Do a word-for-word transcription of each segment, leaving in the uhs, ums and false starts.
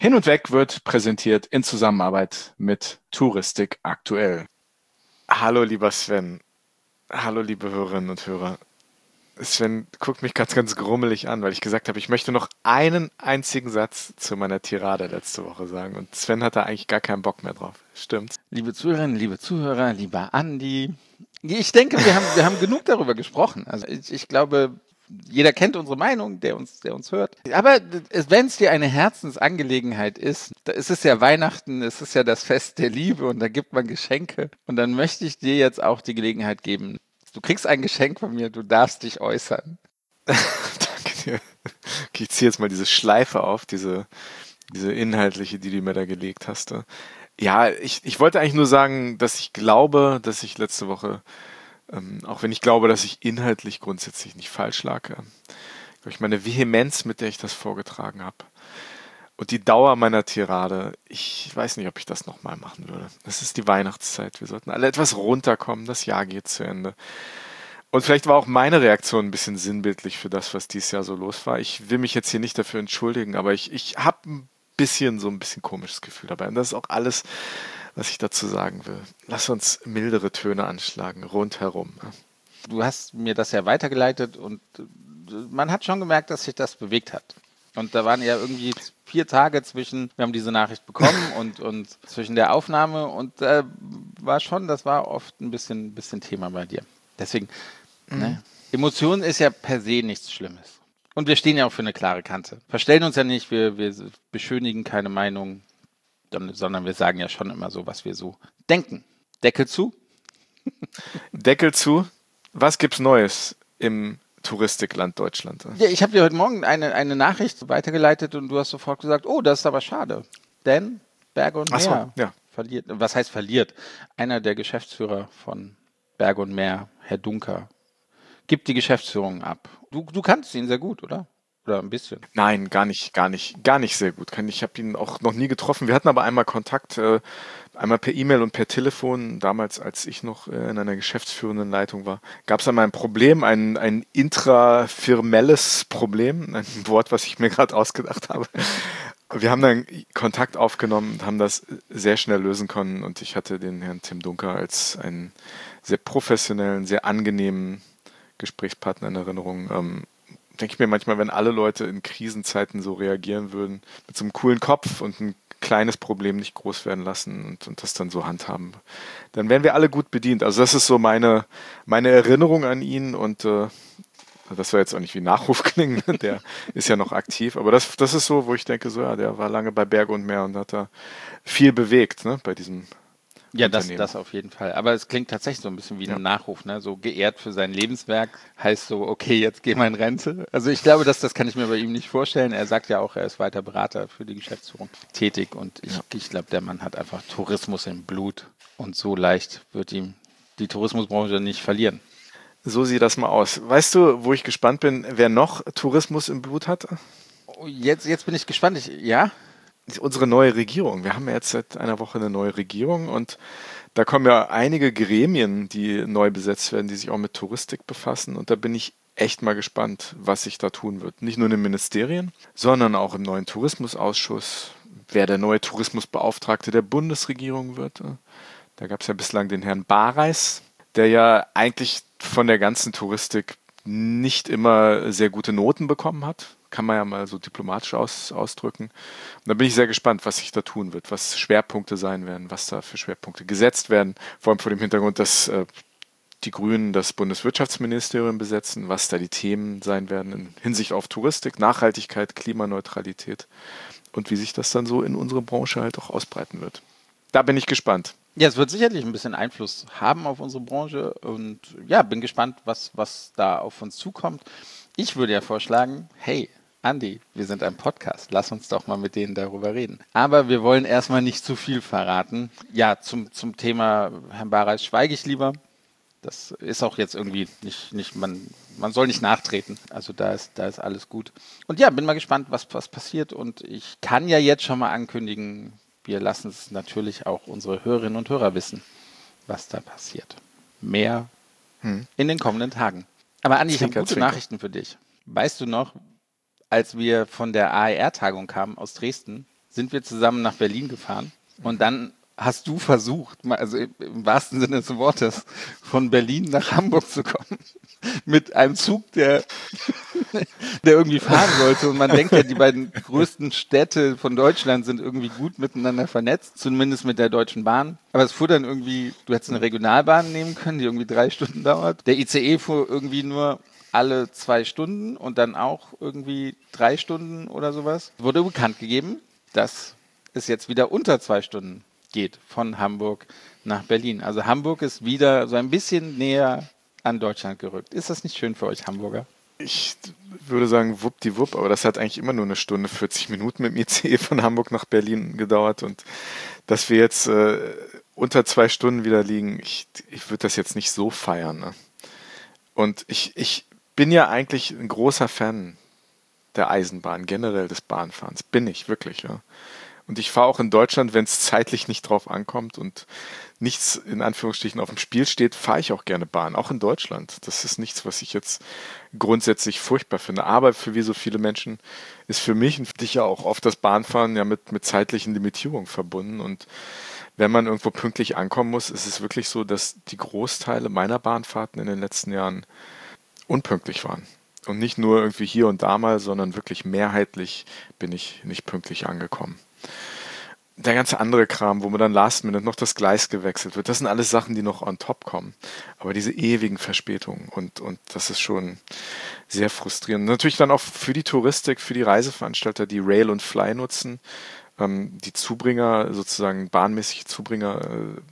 Hin und Weg wird präsentiert in Zusammenarbeit mit Touristik aktuell. Hallo, lieber Sven. Hallo, liebe Hörerinnen und Hörer. Sven guckt mich ganz, ganz grummelig an, weil ich gesagt habe, ich möchte noch einen einzigen Satz zu meiner Tirade letzte Woche sagen. Und Sven hat da eigentlich gar keinen Bock mehr drauf. Stimmt's? Liebe Zuhörerinnen, liebe Zuhörer, lieber Andi. Ich denke, wir haben, wir haben genug darüber gesprochen. Also ich, ich glaube, jeder kennt unsere Meinung, der uns, der uns hört. Aber wenn es dir eine Herzensangelegenheit ist, da ist es ja Weihnachten, es ist ja das Fest der Liebe und da gibt man Geschenke. Und dann möchte ich dir jetzt auch die Gelegenheit geben. Du kriegst ein Geschenk von mir, du darfst dich äußern. Danke dir. Okay, ich ziehe jetzt mal diese Schleife auf, diese, diese inhaltliche, die du mir da gelegt hast. Ja, ich, ich wollte eigentlich nur sagen, dass ich glaube, dass ich letzte Woche, ähm, auch wenn ich glaube, dass ich inhaltlich grundsätzlich nicht falsch lag, äh, durch meine Vehemenz, mit der ich das vorgetragen habe und die Dauer meiner Tirade, ich weiß nicht, ob ich das nochmal machen würde. Es ist die Weihnachtszeit, wir sollten alle etwas runterkommen, das Jahr geht zu Ende. Und vielleicht war auch meine Reaktion ein bisschen sinnbildlich für das, was dieses Jahr so los war. Ich will mich jetzt hier nicht dafür entschuldigen, aber ich, ich habe ein bisschen so ein bisschen komisches Gefühl dabei. Und das ist auch alles, was ich dazu sagen will. Lass uns mildere Töne anschlagen, rundherum. Du hast mir das ja weitergeleitet und man hat schon gemerkt, dass sich das bewegt hat. Und da waren ja irgendwie vier Tage zwischen, wir haben diese Nachricht bekommen und, und zwischen der Aufnahme und äh, war schon, das war oft ein bisschen, bisschen Thema bei dir. Deswegen, mhm. ne? Emotion ist ja per se nichts Schlimmes. Und wir stehen ja auch für eine klare Kante. Verstellen uns ja nicht, wir, wir beschönigen keine Meinung, sondern wir sagen ja schon immer so, was wir so denken. Deckel zu? Deckel zu. Was gibt's Neues im Touristikland Deutschland? Ja, ich habe dir heute Morgen eine, eine Nachricht weitergeleitet und du hast sofort gesagt, oh, das ist aber schade. Denn Berge und Meer Ach so, ja. verliert. Was heißt verliert? Einer der Geschäftsführer von Berge und Meer, Herr Dunker, gibt die Geschäftsführung ab. Du, du kannst ihn sehr gut, oder? Oder ein bisschen? Nein, gar nicht, gar nicht, gar nicht sehr gut. Ich habe ihn auch noch nie getroffen. Wir hatten aber einmal Kontakt, äh, einmal per E-Mail und per Telefon. Damals, als ich noch äh, in einer geschäftsführenden Leitung war, gab es einmal ein Problem, ein, ein intrafirmelles Problem, ein Wort, was ich mir gerade ausgedacht habe. Wir haben dann Kontakt aufgenommen und haben das sehr schnell lösen können. Und ich hatte den Herrn Tim Dunker als einen sehr professionellen, sehr angenehmen Gesprächspartner in Erinnerung. Ähm, denke ich mir manchmal, wenn alle Leute in Krisenzeiten so reagieren würden, mit so einem coolen Kopf und ein kleines Problem nicht groß werden lassen und, und das dann so handhaben, dann wären wir alle gut bedient. Also das ist so meine, meine Erinnerung an ihn und äh, das soll jetzt auch nicht wie Nachruf klingen, der ist ja noch aktiv, aber das, das ist so, wo ich denke, so ja, der war lange bei Berge und Meer und hat da viel bewegt, ne, bei diesem Ja, das, das auf jeden Fall. Aber es klingt tatsächlich so ein bisschen wie ein ja. Nachruf, ne? So geehrt für sein Lebenswerk heißt so, okay, jetzt geh mal in Rente. Also ich glaube, das, das kann ich mir bei ihm nicht vorstellen. Er sagt ja auch, er ist weiter Berater für die Geschäftsführung tätig und ich, ja. ich glaube, der Mann hat einfach Tourismus im Blut und so leicht wird ihm die Tourismusbranche nicht verlieren. So sieht das mal aus. Weißt du, wo ich gespannt bin, wer noch Tourismus im Blut hat? Oh, jetzt, jetzt bin ich gespannt. Ich, ja? Unsere neue Regierung. Wir haben ja jetzt seit einer Woche eine neue Regierung und da kommen ja einige Gremien, die neu besetzt werden, die sich auch mit Touristik befassen und da bin ich echt mal gespannt, was sich da tun wird. Nicht nur in den Ministerien, sondern auch im neuen Tourismusausschuss, wer der neue Tourismusbeauftragte der Bundesregierung wird. Da gab es ja bislang den Herrn Bareis, der ja eigentlich von der ganzen Touristik nicht immer sehr gute Noten bekommen hat. Kann man ja mal so diplomatisch aus, ausdrücken. Und da bin ich sehr gespannt, was sich da tun wird, was Schwerpunkte sein werden, was da für Schwerpunkte gesetzt werden. Vor allem vor dem Hintergrund, dass äh, die Grünen das Bundeswirtschaftsministerium besetzen, was da die Themen sein werden in Hinsicht auf Touristik, Nachhaltigkeit, Klimaneutralität und wie sich das dann so in unsere Branche halt auch ausbreiten wird. Da bin ich gespannt. Ja, es wird sicherlich ein bisschen Einfluss haben auf unsere Branche und ja, bin gespannt, was, was da auf uns zukommt. Ich würde ja vorschlagen, hey, Andi, wir sind ein Podcast, lass uns doch mal mit denen darüber reden. Aber wir wollen erstmal nicht zu viel verraten. Ja, zum, zum Thema Herrn Bareis schweige ich lieber. Das ist auch jetzt irgendwie nicht, nicht man, man soll nicht nachtreten. Also da ist, da ist alles gut. Und ja, bin mal gespannt, was, was passiert. Und ich kann ja jetzt schon mal ankündigen, wir lassen es natürlich auch unsere Hörerinnen und Hörer wissen, was da passiert. Mehr hm. in den kommenden Tagen. Aber Andi, ich habe gute Zwinker. Nachrichten für dich. Weißt du noch, als wir von der A E R-Tagung kamen aus Dresden, sind wir zusammen nach Berlin gefahren und dann hast du versucht, mal- also im im wahrsten Sinne des Wortes, von Berlin nach Hamburg zu kommen. Mit einem Zug, der, der irgendwie fahren sollte. Und man denkt ja, die beiden größten Städte von Deutschland sind irgendwie gut miteinander vernetzt, zumindest mit der Deutschen Bahn. Aber es fuhr dann irgendwie, du hättest eine Regionalbahn nehmen können, die irgendwie drei Stunden dauert. Der I C E fuhr irgendwie nur alle zwei Stunden und dann auch irgendwie drei Stunden oder sowas. Wurde bekannt gegeben, dass es jetzt wieder unter zwei Stunden geht von Hamburg nach Berlin. Also Hamburg ist wieder so ein bisschen näher an Deutschland gerückt. Ist das nicht schön für euch Hamburger? Ich würde sagen, wuppdiwupp, aber das hat eigentlich immer nur eine Stunde, vierzig Minuten mit dem I C E von Hamburg nach Berlin gedauert. Und dass wir jetzt äh, unter zwei Stunden wieder liegen, ich, ich würde das jetzt nicht so feiern. Ne? Und ich, ich bin ja eigentlich ein großer Fan der Eisenbahn, generell des Bahnfahrens. Bin ich, wirklich, ja. Und ich fahre auch in Deutschland, wenn es zeitlich nicht drauf ankommt und nichts in Anführungsstrichen auf dem Spiel steht, fahre ich auch gerne Bahn, auch in Deutschland. Das ist nichts, was ich jetzt grundsätzlich furchtbar finde. Aber für wie so viele Menschen ist für mich und für dich ja auch oft das Bahnfahren ja mit, mit zeitlichen Limitierungen verbunden. Und wenn man irgendwo pünktlich ankommen muss, ist es wirklich so, dass die Großteile meiner Bahnfahrten in den letzten Jahren unpünktlich waren. Und nicht nur irgendwie hier und da mal, sondern wirklich mehrheitlich bin ich nicht pünktlich angekommen. Der ganze andere Kram, wo mir dann last minute noch das Gleis gewechselt wird, das sind alles Sachen, die noch on top kommen. Aber diese ewigen Verspätungen und, und das ist schon sehr frustrierend. Natürlich dann auch für die Touristik, für die Reiseveranstalter, die Rail und Fly nutzen, ähm, die Zubringer, sozusagen bahnmäßige Zubringer, äh,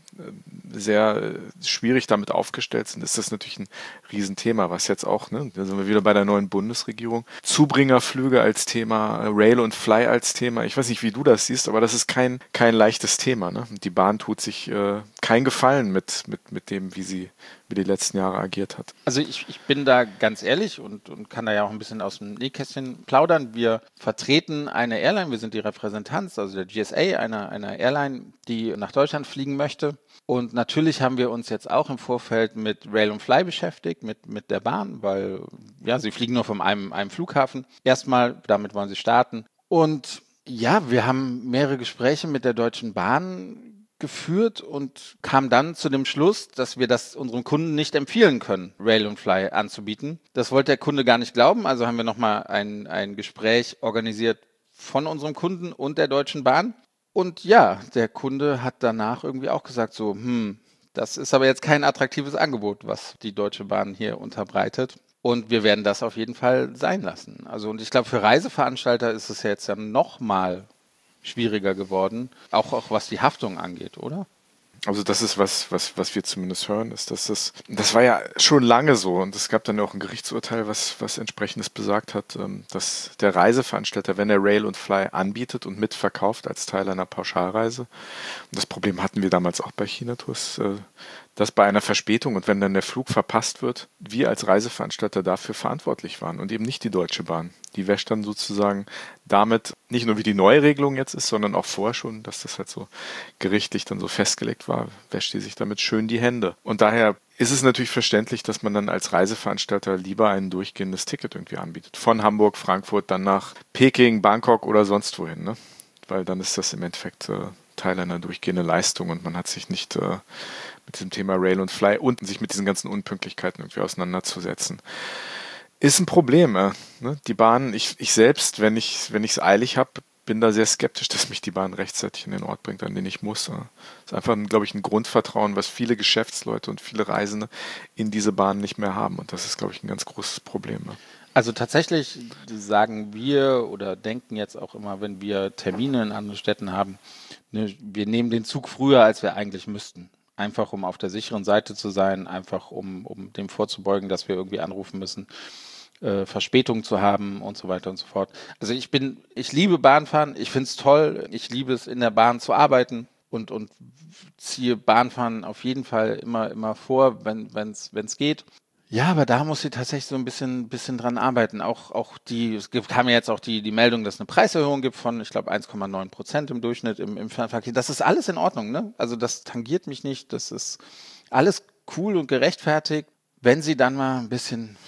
sehr äh, schwierig damit aufgestellt sind, ist das natürlich ein Riesenthema, was jetzt auch, ne, da sind wir wieder bei der neuen Bundesregierung. Zubringerflüge als Thema, Rail und Fly als Thema. Ich weiß nicht, wie du das siehst, aber das ist kein, kein leichtes Thema. Ne? Die Bahn tut sich äh, keinen Gefallen mit, mit, mit dem, wie sie über die letzten Jahre agiert hat. Also ich, ich bin da ganz ehrlich und, und kann da ja auch ein bisschen aus dem Nähkästchen plaudern. Wir vertreten eine Airline, wir sind die Repräsentanz, also der G S A, einer einer Airline, die nach Deutschland fliegen möchte. Und natürlich haben wir uns jetzt auch im Vorfeld mit Rail und Fly beschäftigt, mit, mit der Bahn, weil ja, sie fliegen nur von einem, einem Flughafen. Erstmal, damit wollen sie starten. Und ja, wir haben mehrere Gespräche mit der Deutschen Bahn geführt und kamen dann zu dem Schluss, dass wir das unseren Kunden nicht empfehlen können, Rail und Fly anzubieten. Das wollte der Kunde gar nicht glauben, also haben wir nochmal ein, ein Gespräch organisiert von unserem Kunden und der Deutschen Bahn. Und ja, der Kunde hat danach irgendwie auch gesagt, so, hm, das ist aber jetzt kein attraktives Angebot, was die Deutsche Bahn hier unterbreitet. Und wir werden das auf jeden Fall sein lassen. Also, und ich glaube, für Reiseveranstalter ist es ja jetzt ja noch mal schwieriger geworden, auch, auch was die Haftung angeht, oder? Also das ist was, was, was wir zumindest hören, ist, dass das, das war ja schon lange so und es gab dann auch ein Gerichtsurteil, was, was entsprechendes besagt hat, dass der Reiseveranstalter, wenn er Rail und Fly anbietet und mitverkauft als Teil einer Pauschalreise, und das Problem hatten wir damals auch bei China-Tours, dass bei einer Verspätung und wenn dann der Flug verpasst wird, wir als Reiseveranstalter dafür verantwortlich waren und eben nicht die Deutsche Bahn. Die wäscht dann sozusagen damit, nicht nur wie die neue Regelung jetzt ist, sondern auch vorher schon, dass das halt so gerichtlich dann so festgelegt war, wäscht die sich damit schön die Hände. Und daher ist es natürlich verständlich, dass man dann als Reiseveranstalter lieber ein durchgehendes Ticket irgendwie anbietet. Von Hamburg, Frankfurt, dann nach Peking, Bangkok oder sonst wohin, ne? Weil dann ist das im Endeffekt äh, Teil einer durchgehenden Leistung und man hat sich nicht äh, mit diesem Thema Rail und Fly und sich mit diesen ganzen Unpünktlichkeiten irgendwie auseinanderzusetzen. Ist ein Problem. Äh, ne? Die Bahn, ich, ich selbst, wenn ich wenn ich es eilig habe, bin da sehr skeptisch, dass mich die Bahn rechtzeitig in den Ort bringt, an den ich muss. Äh. Das ist einfach, glaube ich, ein Grundvertrauen, was viele Geschäftsleute und viele Reisende in diese Bahn nicht mehr haben. Und das ist, glaube ich, ein ganz großes Problem. Ne? Also tatsächlich sagen wir oder denken jetzt auch immer, wenn wir Termine in anderen Städten haben, ne, wir nehmen den Zug früher, als wir eigentlich müssten. Einfach um auf der sicheren Seite zu sein, einfach um, um dem vorzubeugen, dass wir irgendwie anrufen müssen, äh, Verspätung zu haben und so weiter und so fort. Also ich bin, ich liebe Bahnfahren, ich finde es toll, ich liebe es in der Bahn zu arbeiten und, und ziehe Bahnfahren auf jeden Fall immer, immer vor, wenn es wenn es geht. Ja, aber da muss sie tatsächlich so ein bisschen, bisschen dran arbeiten. Auch, auch die, es gibt, kam ja jetzt auch die, die Meldung, dass es eine Preiserhöhung gibt von, ich glaube, eins Komma neun Prozent im Durchschnitt im, im Fernverkehr. Das ist alles in Ordnung, ne? Also das tangiert mich nicht. Das ist alles cool und gerechtfertigt, wenn sie dann mal ein bisschen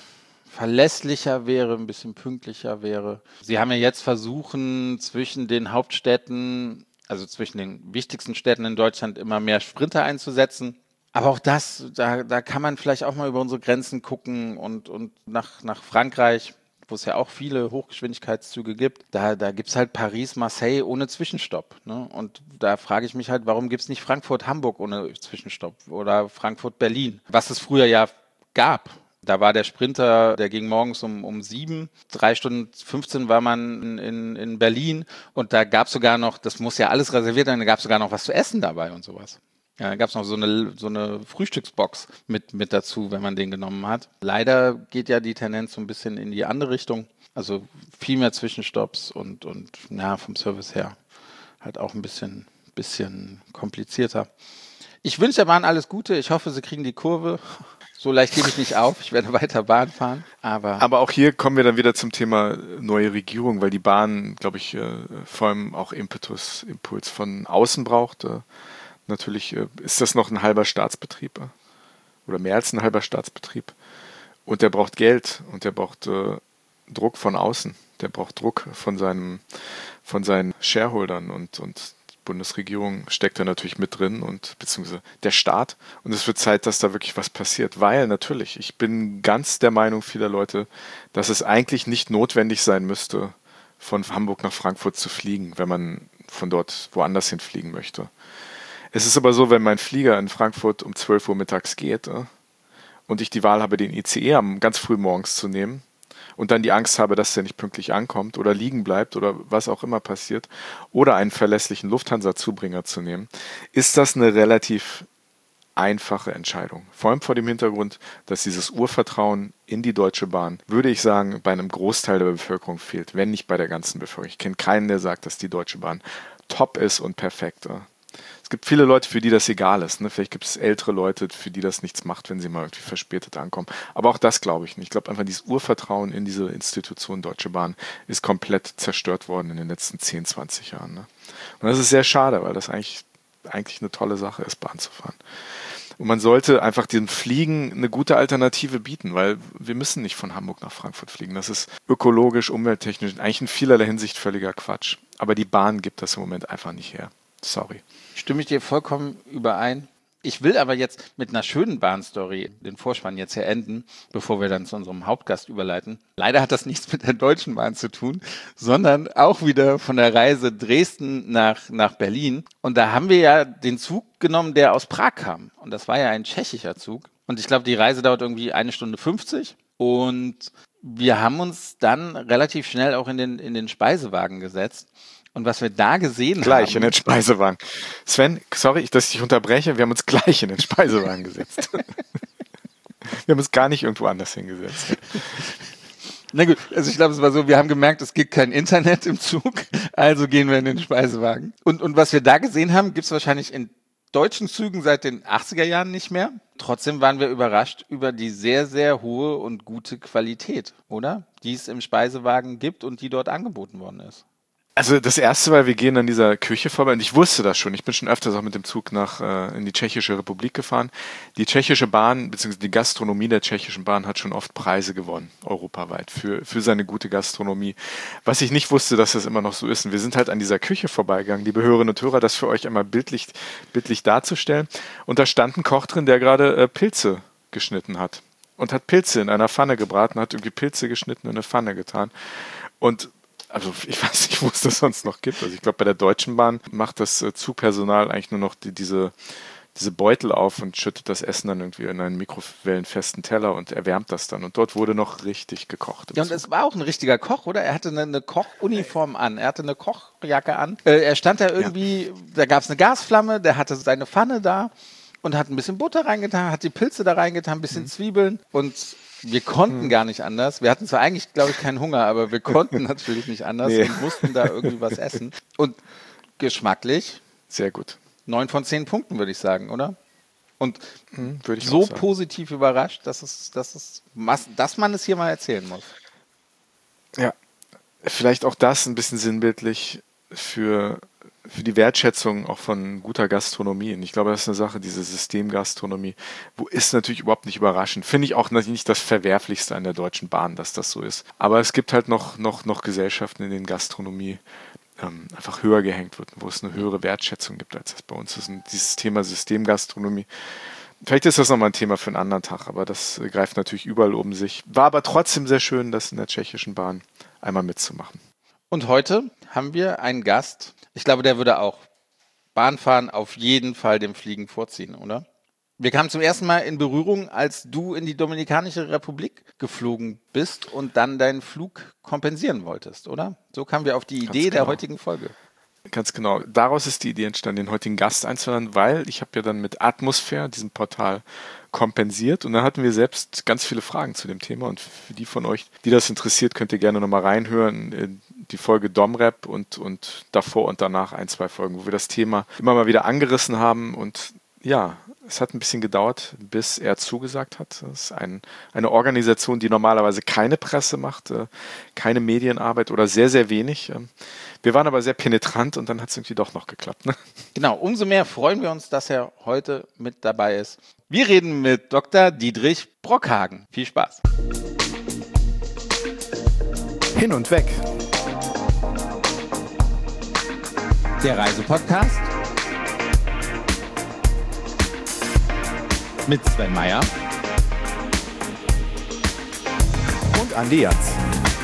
verlässlicher wäre, ein bisschen pünktlicher wäre. Sie haben ja jetzt versuchen, zwischen den Hauptstädten, also zwischen den wichtigsten Städten in Deutschland, immer mehr Sprinter einzusetzen. Aber auch das, da, da kann man vielleicht auch mal über unsere Grenzen gucken und, und nach, nach Frankreich, wo es ja auch viele Hochgeschwindigkeitszüge gibt. Da, da gibt es halt Paris, Marseille ohne Zwischenstopp. Ne? Und da frage ich mich halt, warum gibt es nicht Frankfurt, Hamburg ohne Zwischenstopp oder Frankfurt, Berlin, was es früher ja gab. Da war der Sprinter, der ging morgens um, um sieben, drei Stunden fünfzehn war man in, in Berlin und da gab es sogar noch, das muss ja alles reserviert sein, da gab es sogar noch was zu essen dabei und sowas. Ja, da gab es noch so eine, so eine Frühstücksbox mit, mit dazu, wenn man den genommen hat. Leider geht ja die Tendenz so ein bisschen in die andere Richtung. Also viel mehr Zwischenstopps und, und ja, vom Service her halt auch ein bisschen, bisschen komplizierter. Ich wünsche der Bahn alles Gute. Ich hoffe, sie kriegen die Kurve. So leicht gebe ich nicht auf. Ich werde weiter Bahn fahren. Aber, aber auch hier kommen wir dann wieder zum Thema neue Regierung, weil die Bahn, glaube ich, äh, vor allem auch Impetus, Impuls von außen braucht. Äh, natürlich äh, ist das noch ein halber Staatsbetrieb äh, oder mehr als ein halber Staatsbetrieb. Und der braucht Geld und der braucht äh, Druck von außen. Der braucht Druck von seinem, von seinen Shareholdern und, und Bundesregierung steckt da natürlich mit drin und beziehungsweise der Staat. Und es wird Zeit, dass da wirklich was passiert. Weil natürlich, ich bin ganz der Meinung vieler Leute, dass es eigentlich nicht notwendig sein müsste, von Hamburg nach Frankfurt zu fliegen, wenn man von dort woanders hin fliegen möchte. Es ist aber so, wenn mein Flieger in Frankfurt um zwölf Uhr mittags geht äh, und ich die Wahl habe, den I C E am ganz früh morgens zu nehmen, und dann die Angst habe, dass der nicht pünktlich ankommt oder liegen bleibt oder was auch immer passiert oder einen verlässlichen Lufthansa-Zubringer zu nehmen, ist das eine relativ einfache Entscheidung. Vor allem vor dem Hintergrund, dass dieses Urvertrauen in die Deutsche Bahn, würde ich sagen, bei einem Großteil der Bevölkerung fehlt, wenn nicht bei der ganzen Bevölkerung. Ich kenne keinen, der sagt, dass die Deutsche Bahn top ist und perfekt. Es gibt viele Leute, für die das egal ist. Ne? Vielleicht gibt es ältere Leute, für die das nichts macht, wenn sie mal irgendwie verspätet ankommen. Aber auch das glaube ich nicht. Ich glaube einfach, dieses Urvertrauen in diese Institution Deutsche Bahn ist komplett zerstört worden in den letzten zehn, zwanzig Jahren. Ne? Und das ist sehr schade, weil das eigentlich, eigentlich eine tolle Sache ist, Bahn zu fahren. Und man sollte einfach dem Fliegen eine gute Alternative bieten, weil wir müssen nicht von Hamburg nach Frankfurt fliegen. Das ist ökologisch, umwelttechnisch, eigentlich in vielerlei Hinsicht völliger Quatsch. Aber die Bahn gibt das im Moment einfach nicht her. Sorry. Stimme ich dir vollkommen überein. Ich will aber jetzt mit einer schönen Bahnstory den Vorspann jetzt hier enden, bevor wir dann zu unserem Hauptgast überleiten. Leider hat das nichts mit der Deutschen Bahn zu tun, sondern auch wieder von der Reise Dresden nach, nach Berlin. Und da haben wir ja den Zug genommen, der aus Prag kam. Und das war ja ein tschechischer Zug. Und ich glaube, die Reise dauert irgendwie eine Stunde fünfzig. Und wir haben uns dann relativ schnell auch in den, in den Speisewagen gesetzt. Und was wir da gesehen gleich haben... Gleich in den Speisewagen. Sven, sorry, dass ich dich unterbreche, wir haben uns gleich in den Speisewagen gesetzt. Wir haben uns gar nicht irgendwo anders hingesetzt. Na gut, also ich glaube, es war so, wir haben gemerkt, es gibt kein Internet im Zug, also gehen wir in den Speisewagen. Und, und was wir da gesehen haben, gibt es wahrscheinlich in deutschen Zügen seit den achtziger Jahren nicht mehr. Trotzdem waren wir überrascht über die sehr, sehr hohe und gute Qualität, oder? Die es im Speisewagen gibt und die dort angeboten worden ist. Also das erste Mal, wir gehen an dieser Küche vorbei und ich wusste das schon. Ich bin schon öfters auch mit dem Zug nach äh, in die Tschechische Republik gefahren. Die tschechische Bahn bzw. die Gastronomie der tschechischen Bahn hat schon oft Preise gewonnen, europaweit, für für seine gute Gastronomie. Was ich nicht wusste, dass das immer noch so ist. Und wir sind halt an dieser Küche vorbeigegangen, liebe Hörerinnen und Hörer, das für euch einmal bildlich, bildlich darzustellen. Und da stand ein Koch drin, der gerade äh, Pilze geschnitten hat. Und hat Pilze in einer Pfanne gebraten, hat irgendwie Pilze geschnitten in eine Pfanne getan. Und also ich weiß nicht, wo es das sonst noch gibt. Also ich glaube, bei der Deutschen Bahn macht das äh, Zugpersonal eigentlich nur noch die, diese, diese Beutel auf und schüttet das Essen dann irgendwie in einen mikrowellenfesten Teller und erwärmt das dann. Und dort wurde noch richtig gekocht. Ja, und Zug. es war auch ein richtiger Koch, oder? Er hatte eine, eine Kochuniform an, er hatte eine Kochjacke an. Äh, er stand da irgendwie, ja. Da gab es eine Gasflamme, der hatte seine Pfanne da und hat ein bisschen Butter reingetan, hat die Pilze da reingetan, ein bisschen mhm. Zwiebeln und wir konnten hm. gar nicht anders. Wir hatten zwar eigentlich, glaube ich, keinen Hunger, aber wir konnten natürlich nicht anders nee. und mussten da irgendwie was essen. Und geschmacklich sehr gut. Neun von zehn Punkten, würde ich sagen, oder? Und hm, würde ich so auch sagen. positiv überrascht, dass, es, dass, es, dass man es hier mal erzählen muss. Ja, vielleicht auch das ein bisschen sinnbildlich für für die Wertschätzung auch von guter Gastronomie. Und ich glaube, das ist eine Sache, diese Systemgastronomie, wo ist natürlich überhaupt nicht überraschend. Finde ich auch nicht das Verwerflichste an der Deutschen Bahn, dass das so ist. Aber es gibt halt noch, noch, noch Gesellschaften, in denen Gastronomie ähm, einfach höher gehängt wird, wo es eine höhere Wertschätzung gibt, als das bei uns ist. Und dieses Thema Systemgastronomie, vielleicht ist das nochmal ein Thema für einen anderen Tag, aber das äh, greift natürlich überall um sich. War aber trotzdem sehr schön, das in der Tschechischen Bahn einmal mitzumachen. Und heute haben wir einen Gast, ich glaube, der würde auch Bahnfahren auf jeden Fall dem Fliegen vorziehen, oder? Wir kamen zum ersten Mal in Berührung, als du in die Dominikanische Republik geflogen bist und dann deinen Flug kompensieren wolltest, oder? So kamen wir auf die Idee der heutigen Folge. Ganz genau. Daraus ist die Idee entstanden, den heutigen Gast einzuladen, weil ich habe ja dann mit Atmosphäre, diesem Portal, kompensiert und dann hatten wir selbst ganz viele Fragen zu dem Thema und für die von euch, die das interessiert, könnt ihr gerne nochmal reinhören, die Folge Domrep und, und davor und danach ein, zwei Folgen, wo wir das Thema immer mal wieder angerissen haben und ja, es hat ein bisschen gedauert, bis er zugesagt hat. Das ist ein, eine Organisation, die normalerweise keine Presse macht, keine Medienarbeit oder sehr, sehr wenig. Wir waren aber sehr penetrant und dann hat es irgendwie doch noch geklappt. Ne? Genau, umso mehr freuen wir uns, dass er heute mit dabei ist. Wir reden mit Doktor Dietrich Brockhagen. Viel Spaß. Hin und weg. Der Reisepodcast mit Sven Meyer und Andi Jans.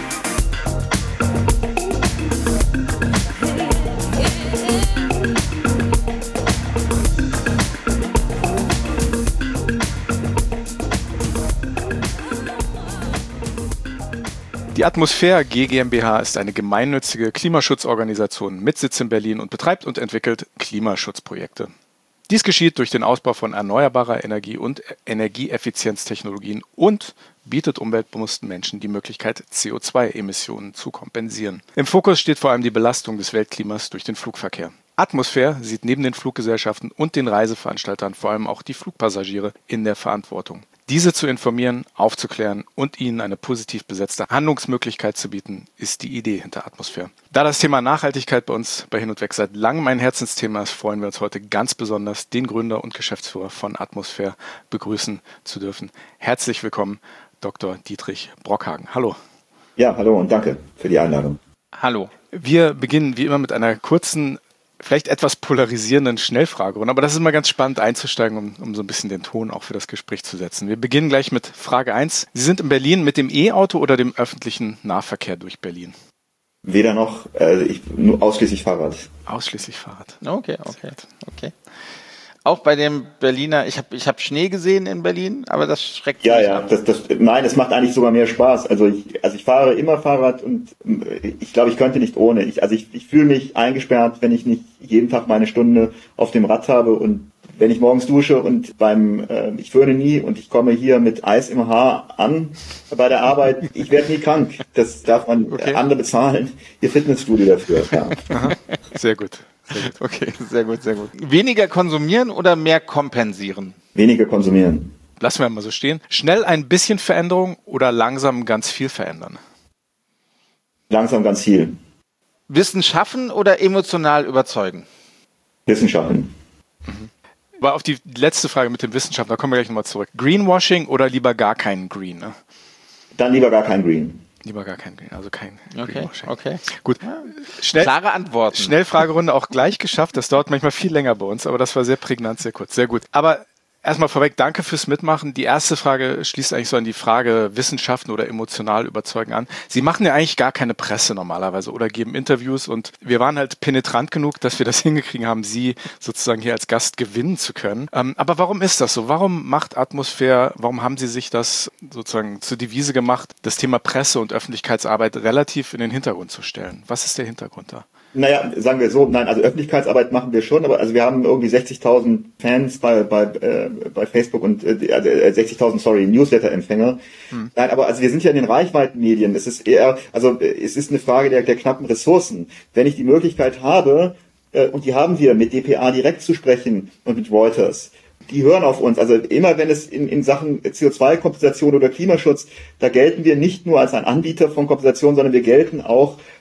Die Atmosphäre G GmbH ist eine gemeinnützige Klimaschutzorganisation mit Sitz in Berlin und betreibt und entwickelt Klimaschutzprojekte. Dies geschieht durch den Ausbau von erneuerbarer Energie und Energieeffizienztechnologien und bietet umweltbewussten Menschen die Möglichkeit, C O zwei Emissionen zu kompensieren. Im Fokus steht vor allem die Belastung des Weltklimas durch den Flugverkehr. Atmosphäre sieht neben den Fluggesellschaften und den Reiseveranstaltern vor allem auch die Flugpassagiere in der Verantwortung. Diese zu informieren, aufzuklären und ihnen eine positiv besetzte Handlungsmöglichkeit zu bieten, ist die Idee hinter Atmosphäre. Da das Thema Nachhaltigkeit bei uns bei Hin und Weg seit langem ein Herzensthema ist, freuen wir uns heute ganz besonders, den Gründer und Geschäftsführer von Atmosphäre begrüßen zu dürfen. Herzlich willkommen, Doktor Dietrich Brockhagen. Hallo. Ja, hallo und danke für die Einladung. Hallo. Wir beginnen wie immer mit einer kurzen, vielleicht etwas polarisierenden Schnellfragerunde, aber das ist immer ganz spannend einzusteigen, um, um so ein bisschen den Ton auch für das Gespräch zu setzen. Wir beginnen gleich mit Frage eins. Sie sind in Berlin mit dem E-Auto oder dem öffentlichen Nahverkehr durch Berlin? Weder noch, äh, ich, nur ausschließlich Fahrrad. Ausschließlich Fahrrad. Okay, okay, okay. Auch bei dem Berliner, ich habe ich hab Schnee gesehen in Berlin, aber das schreckt ja, mich ja, ab. das, das, nein, es macht eigentlich sogar mehr Spaß. Also ich, also ich fahre immer Fahrrad und ich glaube, ich könnte nicht ohne. Ich, also ich, ich fühle mich eingesperrt, wenn ich nicht jeden Tag meine Stunde auf dem Rad habe und wenn ich morgens dusche und beim, äh, ich föhne nie und ich komme hier mit Eis im Haar an bei der Arbeit, ich werde nie krank. Das darf man okay. andere bezahlen, ihr Fitnessstudio dafür. Ja. Aha. Sehr gut. Sehr gut. Okay, sehr gut, sehr gut. Weniger konsumieren oder mehr kompensieren? Weniger konsumieren. Lassen wir mal so stehen. Schnell ein bisschen Veränderung oder langsam ganz viel verändern? Langsam ganz viel. Wissen schaffen oder emotional überzeugen? Wissenschaften. Mhm. Aber auf die letzte Frage mit dem Wissenschaft, da kommen wir gleich nochmal zurück. Greenwashing oder lieber gar keinen Green? Ne? Dann lieber gar kein Green. Lieber gar kein Green, also kein okay, Greenwashing. Okay, gut. Schnell, klare Antworten. Schnellfragerunde auch gleich geschafft. Das dauert manchmal viel länger bei uns, aber das war sehr prägnant, sehr kurz. Sehr gut. Aber erstmal vorweg, danke fürs Mitmachen. Die erste Frage schließt eigentlich so an die Frage Wissenschaften oder emotional überzeugen an. Sie machen ja eigentlich gar keine Presse normalerweise oder geben Interviews und wir waren halt penetrant genug, dass wir das hingekriegt haben, Sie sozusagen hier als Gast gewinnen zu können. Ähm, aber warum ist das so? Warum macht Atmosphäre, warum haben Sie sich das sozusagen zur Devise gemacht, das Thema Presse und Öffentlichkeitsarbeit relativ in den Hintergrund zu stellen? Was ist der Hintergrund da? Naja, sagen wir so, nein, also Öffentlichkeitsarbeit machen wir schon, aber also wir haben irgendwie sechzigtausend Fans bei bei äh, bei Facebook und äh, also sechzigtausend, sorry, Newsletter-Empfänger. Hm. Nein, aber also wir sind ja in den Reichweitenmedien. Es ist eher, also es ist eine Frage der, der knappen Ressourcen. Wenn ich die Möglichkeit habe, äh, und die haben wir, mit D P A direkt zu sprechen und mit Reuters, die hören auf uns. Also immer wenn es in, in Sachen C O zwei Kompensation oder Klimaschutz, da gelten wir nicht nur als ein Anbieter von Kompensation, sondern wir gelten auch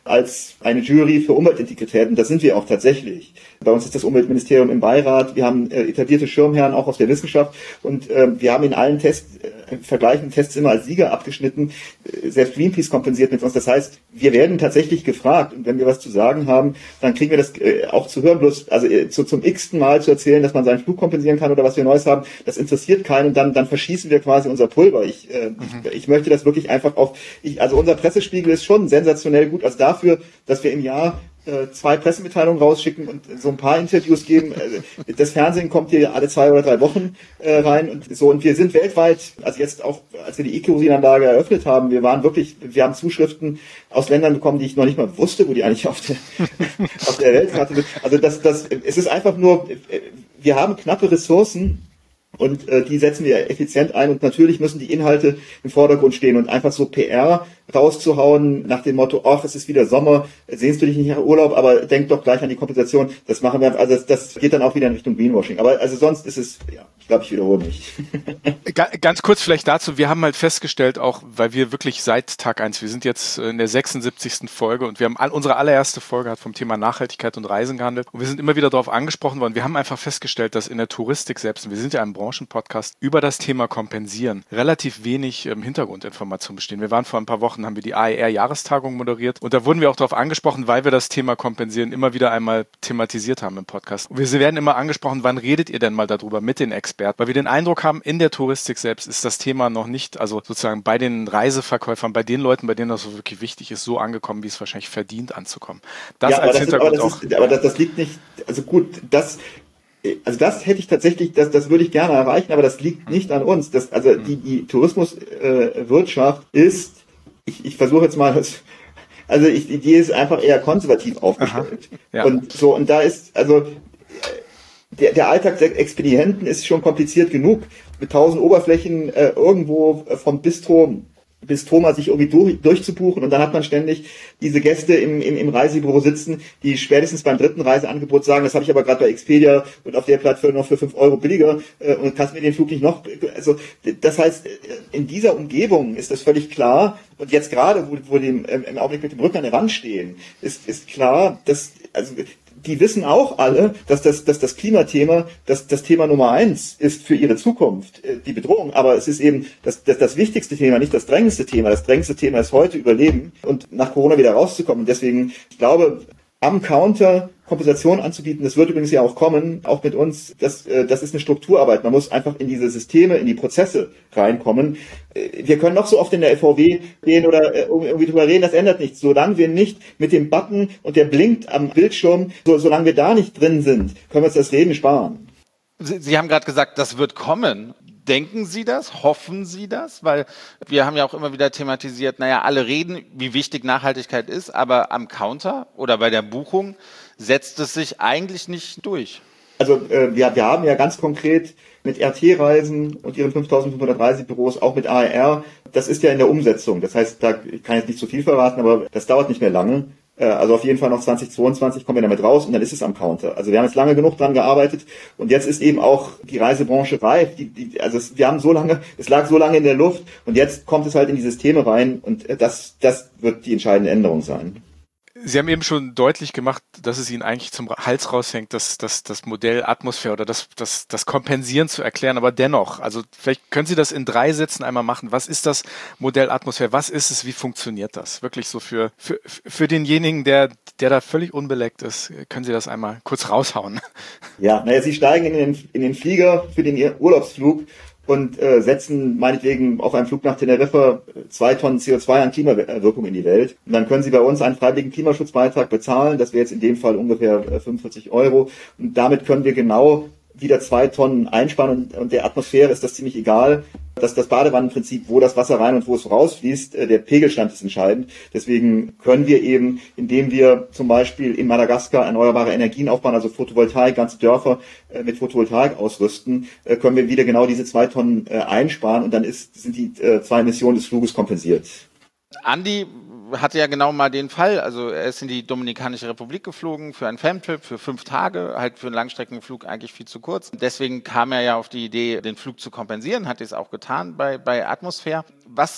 als eine Jury für Umweltintegrität. Und das sind wir auch tatsächlich. Bei uns ist das Umweltministerium im Beirat. Wir haben äh, etablierte Schirmherren auch aus der Wissenschaft. Und äh, wir haben in allen Tests, äh, vergleichenden Tests immer als Sieger abgeschnitten. Äh, selbst Greenpeace kompensiert mit uns. Das heißt, wir werden tatsächlich gefragt. Und wenn wir was zu sagen haben, dann kriegen wir das äh, auch zu hören. Bloß also äh, zu, zum x-ten Mal zu erzählen, dass man seinen Flug kompensieren kann oder was wir Neues haben, das interessiert keinen. Und dann, dann verschießen wir quasi unser Pulver. Ich, äh, mhm. ich, ich möchte das wirklich einfach auf... Ich, also unser Pressespiegel ist schon sensationell gut. Also dafür, dass wir im Jahr äh, zwei Pressemitteilungen rausschicken und so ein paar Interviews geben. Äh, das Fernsehen kommt hier alle zwei oder drei Wochen äh, rein und so. Und wir sind weltweit, also jetzt auch, als wir die E-Kerosin-Anlage eröffnet haben, wir waren wirklich, wir haben Zuschriften aus Ländern bekommen, die ich noch nicht mal wusste, wo die eigentlich auf der, auf der Weltkarte sind. Also das, das, es ist einfach nur, wir haben knappe Ressourcen. Und äh, die setzen wir effizient ein und natürlich müssen die Inhalte im Vordergrund stehen und einfach so P R rauszuhauen nach dem Motto, ach, es ist wieder Sommer, sehnst du dich nicht nach Urlaub, aber denk doch gleich an die Kompensation. Das machen wir, also das, das geht dann auch wieder in Richtung Greenwashing. Aber also sonst ist es, ja, ich glaube, ich wiederhole mich. Ganz kurz vielleicht dazu, wir haben halt festgestellt, auch weil wir wirklich seit Tag eins, wir sind jetzt in der sechsundsiebzigsten Folge und wir haben all, unsere allererste Folge hat vom Thema Nachhaltigkeit und Reisen gehandelt und wir sind immer wieder darauf angesprochen worden, wir haben einfach festgestellt, dass in der Touristik selbst, und wir sind ja ein Branchenpodcast, über das Thema Kompensieren relativ wenig ähm, Hintergrundinformationen bestehen. Wir waren vor ein paar Wochen, haben wir die A E R-Jahrestagung moderiert und da wurden wir auch darauf angesprochen, weil wir das Thema Kompensieren immer wieder einmal thematisiert haben im Podcast. Und wir werden immer angesprochen, wann redet ihr denn mal darüber mit den Experten? Weil wir den Eindruck haben, in der Touristik selbst ist das Thema noch nicht, also sozusagen bei den Reiseverkäufern, bei den Leuten, bei denen das so wirklich wichtig ist, so angekommen, wie es wahrscheinlich verdient anzukommen. Das ja, als aber das Hintergrund ist, aber das auch. Ist, aber das, das liegt nicht, also gut, das Also das hätte ich tatsächlich, das, das würde ich gerne erreichen, aber das liegt nicht an uns. Das, also die, die Tourismuswirtschaft äh, ist, ich, ich versuche jetzt mal das, also ich, die ist einfach eher konservativ aufgestellt. Ja. Und so, und da ist, also der, der Alltag der Expedienten ist schon kompliziert genug, mit tausend Oberflächen äh, irgendwo vom Bistro bis Thomas sich irgendwie durch, durchzubuchen und dann hat man ständig diese Gäste im, im, im Reisebüro sitzen, die spätestens beim dritten Reiseangebot sagen, das habe ich aber gerade bei Expedia und auf der Plattform noch für fünf Euro billiger äh, und kannst mir den Flug nicht noch, also das heißt, in dieser Umgebung ist das völlig klar und jetzt gerade, wo, wo die im, im Augenblick mit dem Rücken an der Wand stehen, ist, ist klar, dass, also die wissen auch alle, dass das, dass das Klimathema das, das Thema Nummer eins ist für ihre Zukunft, die Bedrohung. Aber es ist eben das, das, das wichtigste Thema, nicht das drängendste Thema. Das drängendste Thema ist heute Überleben und nach Corona wieder rauszukommen. Und deswegen, ich glaube, am Counter Kompensation anzubieten, das wird übrigens ja auch kommen, auch mit uns, das, das ist eine Strukturarbeit. Man muss einfach in diese Systeme, in die Prozesse reinkommen. Wir können noch so oft in der F V W gehen oder irgendwie drüber reden, das ändert nichts. Solange wir nicht mit dem Button und der blinkt am Bildschirm, so, solange wir da nicht drin sind, können wir uns das Reden sparen. Sie, Sie haben gerade gesagt, das wird kommen. Denken Sie das? Hoffen Sie das? Weil wir haben ja auch immer wieder thematisiert, naja, alle reden, wie wichtig Nachhaltigkeit ist, aber am Counter oder bei der Buchung setzt es sich eigentlich nicht durch. Also äh, wir, wir haben ja ganz konkret mit R T-Reisen und ihren fünftausendfünfhundert Reisebüros, auch mit A E R, das ist ja in der Umsetzung. Das heißt, da ich kann jetzt nicht zu viel verraten, aber das dauert nicht mehr lange. Also auf jeden Fall noch zweitausendzweiundzwanzig kommen wir damit raus und dann ist es am Counter. Also wir haben jetzt lange genug dran gearbeitet und jetzt ist eben auch die Reisebranche reif. Die, die, also es, wir haben so lange, es lag so lange in der Luft und jetzt kommt es halt in die Systeme rein und das, das wird die entscheidende Änderung sein. Sie haben eben schon deutlich gemacht, dass es Ihnen eigentlich zum Hals raushängt, das, das, das Modell Atmosphäre oder das, das, das Kompensieren zu erklären. Aber dennoch, also vielleicht können Sie das in drei Sätzen einmal machen. Was ist das Modell Atmosphäre? Was ist es? Wie funktioniert das? Wirklich so für, für, für denjenigen, der, der da völlig unbeleckt ist, können Sie das einmal kurz raushauen? Ja, naja, Sie steigen in den, in den Flieger für den Urlaubsflug und äh, setzen meinetwegen auf einem Flug nach Teneriffa zwei Tonnen C O zwei an Klimawirkung in die Welt. Und dann können Sie bei uns einen freiwilligen Klimaschutzbeitrag bezahlen. Das wäre jetzt in dem Fall ungefähr äh, fünfundvierzig Euro. Und damit können wir genau wieder zwei Tonnen einsparen. Und, und der Atmosphäre ist das ziemlich egal. Das, das Badewannenprinzip, wo das Wasser rein und wo es rausfließt, äh, der Pegelstand ist entscheidend. Deswegen können wir eben, indem wir zum Beispiel in Madagaskar erneuerbare Energien aufbauen, also Photovoltaik, ganze Dörfer äh, mit Photovoltaik ausrüsten, äh, können wir wieder genau diese zwei Tonnen äh, einsparen und dann ist, sind die äh, zwei Emissionen des Fluges kompensiert. Andi hatte ja genau mal den Fall, also er ist in die Dominikanische Republik geflogen für einen Famtrip für fünf Tage, halt für einen Langstreckenflug eigentlich viel zu kurz. Deswegen kam er ja auf die Idee, den Flug zu kompensieren, hat es auch getan bei, bei Atmosphäre. Was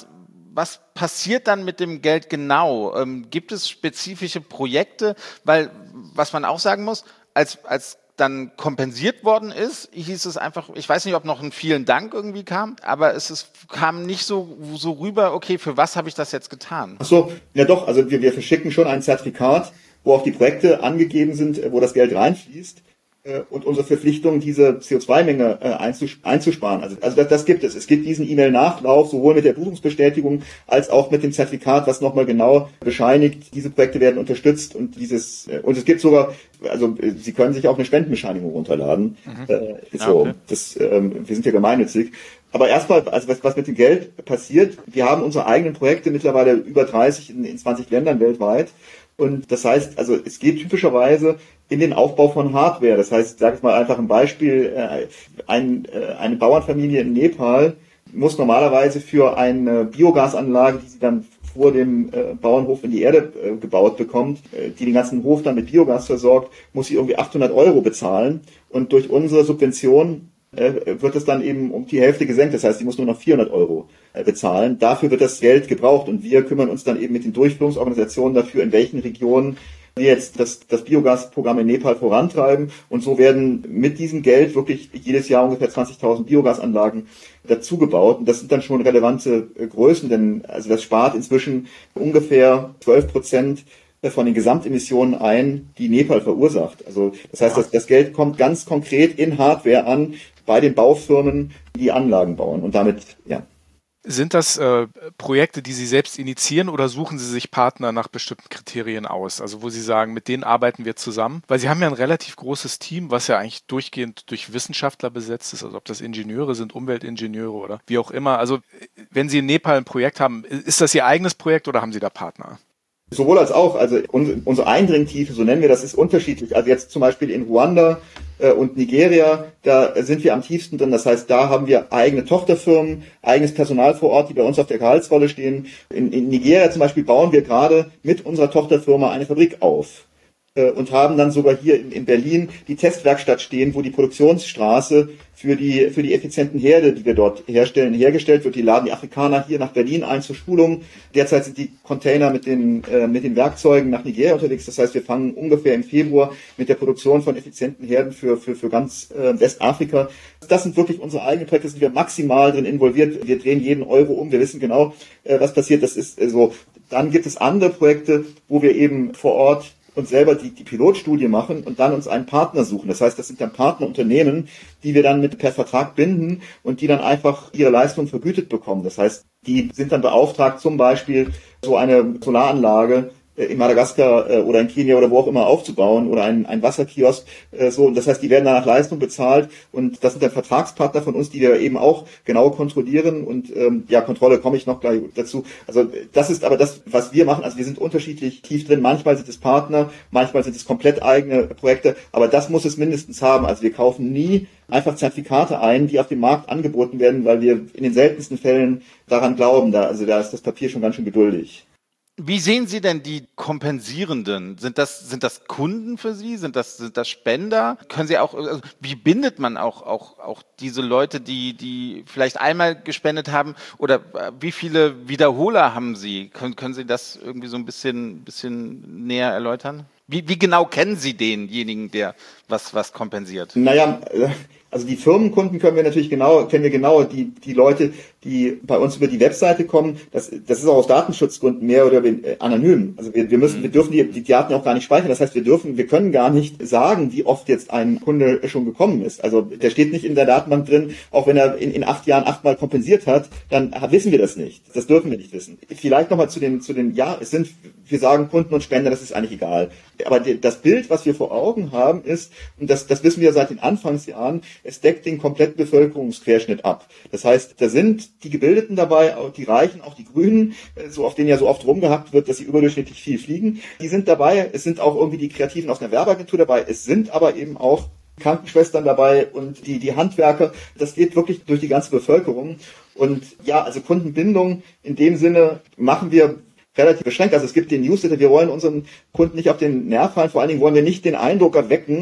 was passiert dann mit dem Geld genau? Ähm, gibt es spezifische Projekte? Weil, was man auch sagen muss, als, als dann kompensiert worden ist, hieß es einfach, ich weiß nicht, ob noch ein vielen Dank irgendwie kam, aber es ist, kam nicht so, so rüber, okay, für was habe ich das jetzt getan? Ach so, ja doch, also wir, wir verschicken schon ein Zertifikat, wo auch die Projekte angegeben sind, wo das Geld reinfließt. Und unsere Verpflichtung, diese C O zwei Menge äh, einzusparen. Also, also das, das gibt es. Es gibt diesen E-Mail-Nachlauf, sowohl mit der Buchungsbestätigung als auch mit dem Zertifikat, was nochmal genau bescheinigt, diese Projekte werden unterstützt und dieses, äh, und es gibt sogar, also Sie können sich auch eine Spendenbescheinigung runterladen. Mhm. Äh, so, okay. das, ähm, wir sind ja gemeinnützig. Aber erstmal, also was, was mit dem Geld passiert, wir haben unsere eigenen Projekte mittlerweile über dreißig in, in zwanzig Ländern weltweit. Und das heißt, also es geht typischerweise in den Aufbau von Hardware. Das heißt, sage ich mal einfach ein Beispiel, äh, ein, äh, eine Bauernfamilie in Nepal muss normalerweise für eine Biogasanlage, die sie dann vor dem äh, Bauernhof in die Erde äh, gebaut bekommt, äh, die den ganzen Hof dann mit Biogas versorgt, muss sie irgendwie achthundert Euro bezahlen. Und durch unsere Subvention äh, wird es dann eben um die Hälfte gesenkt. Das heißt, sie muss nur noch vierhundert Euro äh, bezahlen. Dafür wird das Geld gebraucht. Und wir kümmern uns dann eben mit den Durchführungsorganisationen dafür, in welchen Regionen wir jetzt das, das Biogasprogramm in Nepal vorantreiben. Und so werden mit diesem Geld wirklich jedes Jahr ungefähr zwanzigtausend Biogasanlagen dazugebaut. Und das sind dann schon relevante äh, Größen, denn also das spart inzwischen ungefähr zwölf Prozent von den Gesamtemissionen ein, die Nepal verursacht. Also das heißt, das, das Geld kommt ganz konkret in Hardware an bei den Baufirmen, die Anlagen bauen. Und damit, ja. Sind das äh, Projekte, die Sie selbst initiieren oder suchen Sie sich Partner nach bestimmten Kriterien aus? Also wo Sie sagen, mit denen arbeiten wir zusammen? Weil Sie haben ja ein relativ großes Team, was ja eigentlich durchgehend durch Wissenschaftler besetzt ist. Also ob das Ingenieure sind, Umweltingenieure oder wie auch immer. Also wenn Sie in Nepal ein Projekt haben, ist das Ihr eigenes Projekt oder haben Sie da Partner? Sowohl als auch, also unsere Eindringtiefe, so nennen wir das, ist unterschiedlich. Also jetzt zum Beispiel in Ruanda äh, und Nigeria, da sind wir am tiefsten drin. Das heißt, da haben wir eigene Tochterfirmen, eigenes Personal vor Ort, die bei uns auf der Gehaltsrolle stehen. In, in Nigeria zum Beispiel bauen wir gerade mit unserer Tochterfirma eine Fabrik auf äh, und haben dann sogar hier in, in Berlin die Testwerkstatt stehen, wo die Produktionsstraße für die für die effizienten Herde, die wir dort herstellen, hergestellt wird. Die laden die Afrikaner hier nach Berlin ein zur Schulung. Derzeit sind die Container mit den äh, mit den Werkzeugen nach Nigeria unterwegs. Das heißt, wir fangen ungefähr im Februar mit der Produktion von effizienten Herden für für für ganz äh, Westafrika. Das sind wirklich unsere eigenen Projekte, sind wir maximal drin involviert. Wir drehen jeden Euro um. Wir wissen genau, äh, was passiert. Das ist äh, so. Dann gibt es andere Projekte, wo wir eben vor Ort uns selber die, die Pilotstudie machen und dann uns einen Partner suchen. Das heißt, das sind dann Partnerunternehmen, die wir dann mit per Vertrag binden und die dann einfach ihre Leistung vergütet bekommen. Das heißt, die sind dann beauftragt, zum Beispiel so eine Solaranlage in Madagaskar oder in Kenia oder wo auch immer aufzubauen oder ein, ein Wasserkiosk. So, und das heißt, die werden dann nach Leistung bezahlt und das sind dann Vertragspartner von uns, die wir eben auch genau kontrollieren und ähm, ja, Kontrolle komme ich noch gleich dazu. Also das ist aber das, was wir machen. Also wir sind unterschiedlich tief drin. Manchmal sind es Partner, manchmal sind es komplett eigene Projekte, aber das muss es mindestens haben. Also wir kaufen nie einfach Zertifikate ein, die auf dem Markt angeboten werden, weil wir in den seltensten Fällen daran glauben. Da, also da ist das Papier schon ganz schön geduldig. Wie sehen Sie denn die Kompensierenden? Sind das, sind das Kunden für Sie? Sind das, sind das Spender? Können Sie auch, also wie bindet man auch, auch, auch diese Leute, die, die vielleicht einmal gespendet haben? Oder wie viele Wiederholer haben Sie? Können, können Sie das irgendwie so ein bisschen, bisschen näher erläutern? Wie, wie genau kennen Sie denjenigen, der was, was kompensiert? Naja, also die Firmenkunden können wir natürlich genau, kennen wir genau, die, die Leute, die bei uns über die Webseite kommen, das, das ist auch aus Datenschutzgründen mehr oder weniger anonym. Also wir, wir müssen, wir dürfen die, die Daten auch gar nicht speichern. Das heißt, wir dürfen, wir können gar nicht sagen, wie oft jetzt ein Kunde schon gekommen ist. Also der steht nicht in der Datenbank drin, auch wenn er in, in acht Jahren achtmal kompensiert hat, dann wissen wir das nicht. Das dürfen wir nicht wissen. Vielleicht nochmal zu den, zu den, ja, es sind, wir sagen Kunden und Spender, das ist eigentlich egal. Aber die, das Bild, was wir vor Augen haben, ist, und das, das wissen wir seit den Anfangsjahren, es deckt den kompletten Bevölkerungsquerschnitt ab. Das heißt, da sind die Gebildeten dabei, auch die Reichen, auch die Grünen, so auf denen ja so oft rumgehackt wird, dass sie überdurchschnittlich viel fliegen. Die sind dabei. Es sind auch irgendwie die Kreativen aus einer Werbeagentur dabei. Es sind aber eben auch Krankenschwestern dabei und die, die Handwerker. Das geht wirklich durch die ganze Bevölkerung. Und ja, also Kundenbindung in dem Sinne machen wir relativ beschränkt. Also es gibt den Newsletter, wir wollen unseren Kunden nicht auf den Nerv fallen. Vor allen Dingen wollen wir nicht den Eindruck erwecken,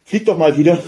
flieg doch mal wieder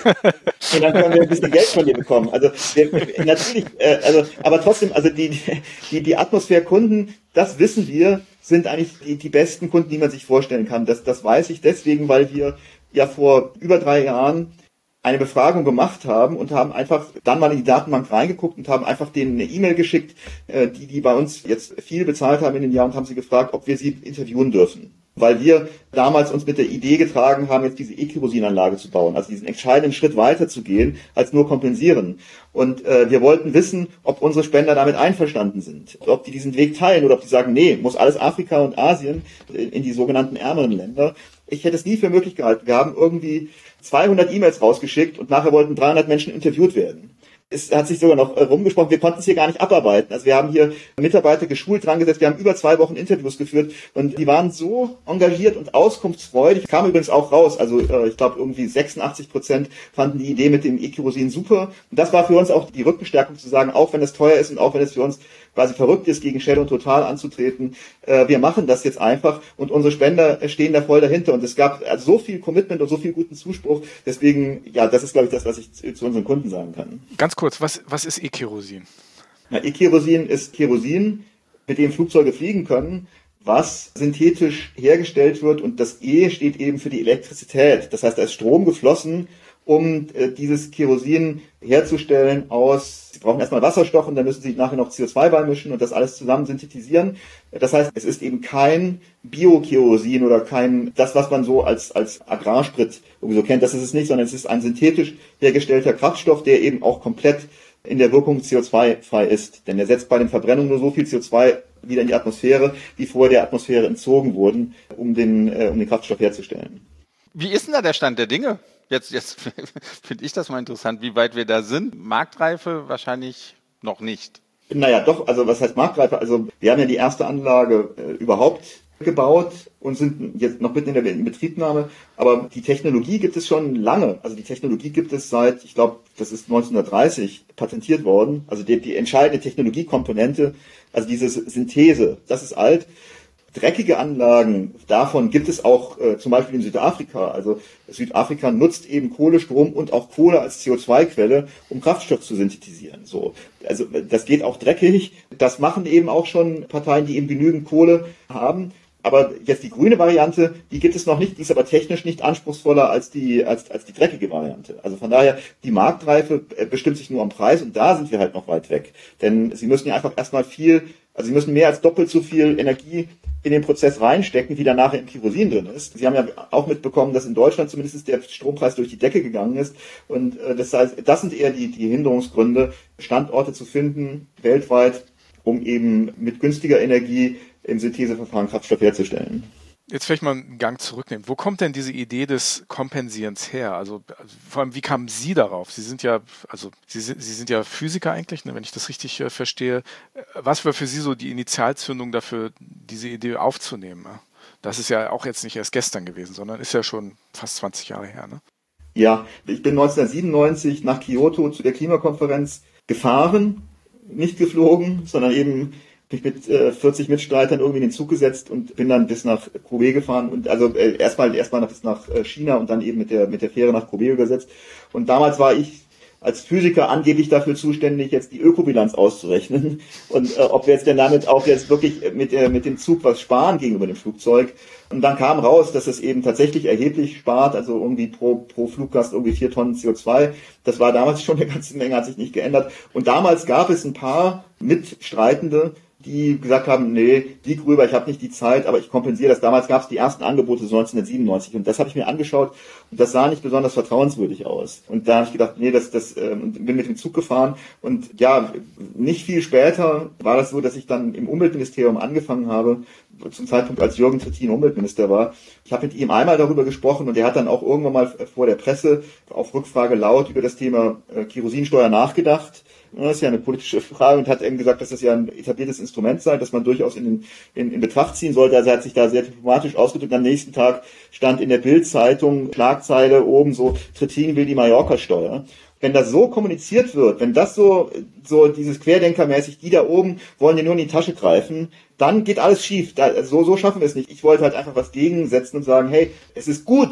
und dann können wir ein bisschen Geld von dir bekommen. Also wir, natürlich, äh, also aber trotzdem, also die die die Atmosphäre-Kunden, das wissen wir, sind eigentlich die, die besten Kunden, die man sich vorstellen kann. Das das weiß ich deswegen, weil wir ja vor über drei Jahren eine Befragung gemacht haben und haben einfach dann mal in die Datenbank reingeguckt und haben einfach denen eine E-Mail geschickt, äh, die die bei uns jetzt viel bezahlt haben in den Jahren und haben sie gefragt, ob wir sie interviewen dürfen. Weil wir damals uns mit der Idee getragen haben, jetzt diese E-Kerosin-Anlage zu bauen, also diesen entscheidenden Schritt weiter zu gehen, als nur kompensieren. Und äh, wir wollten wissen, ob unsere Spender damit einverstanden sind, ob die diesen Weg teilen oder ob die sagen, nee, muss alles Afrika und Asien in die sogenannten ärmeren Länder. Ich hätte es nie für möglich gehalten. Wir haben irgendwie zweihundert E-Mails rausgeschickt und nachher wollten dreihundert Menschen interviewt werden. Es hat sich sogar noch rumgesprochen, wir konnten es hier gar nicht abarbeiten. Also wir haben hier Mitarbeiter geschult dran gesetzt, wir haben über zwei Wochen Interviews geführt und die waren so engagiert und auskunftsfreudig. Kam übrigens auch raus, also ich glaube irgendwie sechsundachtzig Prozent fanden die Idee mit dem E-Kerosin super. Und das war für uns auch die Rückenstärkung zu sagen, auch wenn es teuer ist und auch wenn es für uns quasi verrückt ist, gegen Shell und Total anzutreten, äh, wir machen das jetzt einfach und unsere Spender stehen da voll dahinter und es gab also so viel Commitment und so viel guten Zuspruch, deswegen, ja, das ist glaube ich das, was ich zu, zu unseren Kunden sagen kann. Ganz kurz, was, was ist E-Kerosin? Ja, E-Kerosin ist Kerosin, mit dem Flugzeuge fliegen können, was synthetisch hergestellt wird und das E steht eben für die Elektrizität, das heißt, da ist Strom geflossen, um äh, dieses Kerosin herzustellen aus, sie brauchen erstmal Wasserstoff und dann müssen sie nachher noch C O zwei beimischen und das alles zusammen synthetisieren. Das heißt, es ist eben kein Bio-Kerosin oder kein, das, was man so als, als Agrarsprit irgendwie so kennt, das ist es nicht, sondern es ist ein synthetisch hergestellter Kraftstoff, der eben auch komplett in der Wirkung C O zwei frei ist. Denn er setzt bei den Verbrennungen nur so viel C O zwei wieder in die Atmosphäre, wie vorher der Atmosphäre entzogen wurden, um den, äh, um den Kraftstoff herzustellen. Wie ist denn da der Stand der Dinge? Jetzt, jetzt finde ich das mal interessant, wie weit wir da sind. Marktreife wahrscheinlich noch nicht. Naja, doch, also was heißt Marktreife? Also wir haben ja die erste Anlage äh, überhaupt gebaut und sind jetzt noch mitten in der Inbetriebnahme. Aber die Technologie gibt es schon lange. Also die Technologie gibt es seit, ich glaube, das ist neunzehnhundertdreißig patentiert worden. Also die, die entscheidende Technologiekomponente, also diese Synthese, das ist alt. Dreckige Anlagen, davon gibt es auch äh, zum Beispiel in Südafrika. Also Südafrika nutzt eben Kohlestrom und auch Kohle als C O zwei Quelle, um Kraftstoff zu synthetisieren. So, also das geht auch dreckig. Das machen eben auch schon Parteien, die eben genügend Kohle haben. Aber jetzt die grüne Variante, die gibt es noch nicht, die ist aber technisch nicht anspruchsvoller als die, als, als die dreckige Variante. Also von daher, die Marktreife bestimmt sich nur am Preis und da sind wir halt noch weit weg. Denn sie müssen ja einfach erstmal viel, also sie müssen mehr als doppelt so viel Energie in den Prozess reinstecken, wie da nachher im Kerosin drin ist. Sie haben ja auch mitbekommen, dass in Deutschland zumindest der Strompreis durch die Decke gegangen ist. Und äh, das heißt, das sind eher die, die Hinderungsgründe, Standorte zu finden, weltweit, um eben mit günstiger Energie im Syntheseverfahren Kraftstoff herzustellen. Jetzt vielleicht mal einen Gang zurücknehmen. Wo kommt denn diese Idee des Kompensierens her? Also, also vor allem, wie kamen Sie darauf? Sie sind ja, also Sie sind, Sie sind ja Physiker eigentlich, ne, wenn ich das richtig äh, verstehe. Was war für Sie so die Initialzündung dafür, diese Idee aufzunehmen? Das ist ja auch jetzt nicht erst gestern gewesen, sondern ist ja schon fast zwanzig Jahre her, ne? Ja, ich bin neunzehnhundertsiebenundneunzig nach Kyoto zu der Klimakonferenz gefahren, nicht geflogen, sondern eben mich mit äh, vierzig Mitstreitern irgendwie in den Zug gesetzt und bin dann bis nach Kobe gefahren und also äh, erstmal erstmal bis nach äh, China und dann eben mit der mit der Fähre nach Kobe übersetzt. Und damals war ich als Physiker angeblich dafür zuständig, jetzt die Ökobilanz auszurechnen und äh, ob wir jetzt denn damit auch jetzt wirklich mit äh, mit dem Zug was sparen gegenüber dem Flugzeug. Und dann kam raus, dass es eben tatsächlich erheblich spart, also irgendwie pro pro Fluggast irgendwie vier Tonnen C O zwei. Das war damals schon eine ganze Menge, hat sich nicht geändert. Und damals gab es ein paar Mitstreitende, die gesagt haben, nee, die Grüber, ich habe nicht die Zeit, aber ich kompensiere das. Damals gab es die ersten Angebote so neunzehnhundertsiebenundneunzig und das habe ich mir angeschaut und das sah nicht besonders vertrauenswürdig aus. Und da habe ich gedacht, nee, das, das ähm, bin mit dem Zug gefahren und ja, nicht viel später war das so, dass ich dann im Umweltministerium angefangen habe, zum Zeitpunkt, als Jürgen Trittin Umweltminister war. Ich habe mit ihm einmal darüber gesprochen und er hat dann auch irgendwann mal vor der Presse auf Rückfrage laut über das Thema äh, Kerosinsteuer nachgedacht. Das ist ja eine politische Frage und hat eben gesagt, dass das ja ein etabliertes Instrument sei, das man durchaus in, in, in Betracht ziehen sollte. Also er hat sich da sehr diplomatisch ausgedrückt. Am nächsten Tag stand in der Bild-Zeitung Schlagzeile oben so, Trittin will die Mallorca-Steuer. Wenn das so kommuniziert wird, wenn das so, so dieses Querdenkermäßig, die da oben wollen dir nur in die Tasche greifen, dann geht alles schief. Da, so, so schaffen wir es nicht. Ich wollte halt einfach was gegensetzen und sagen, hey, es ist gut,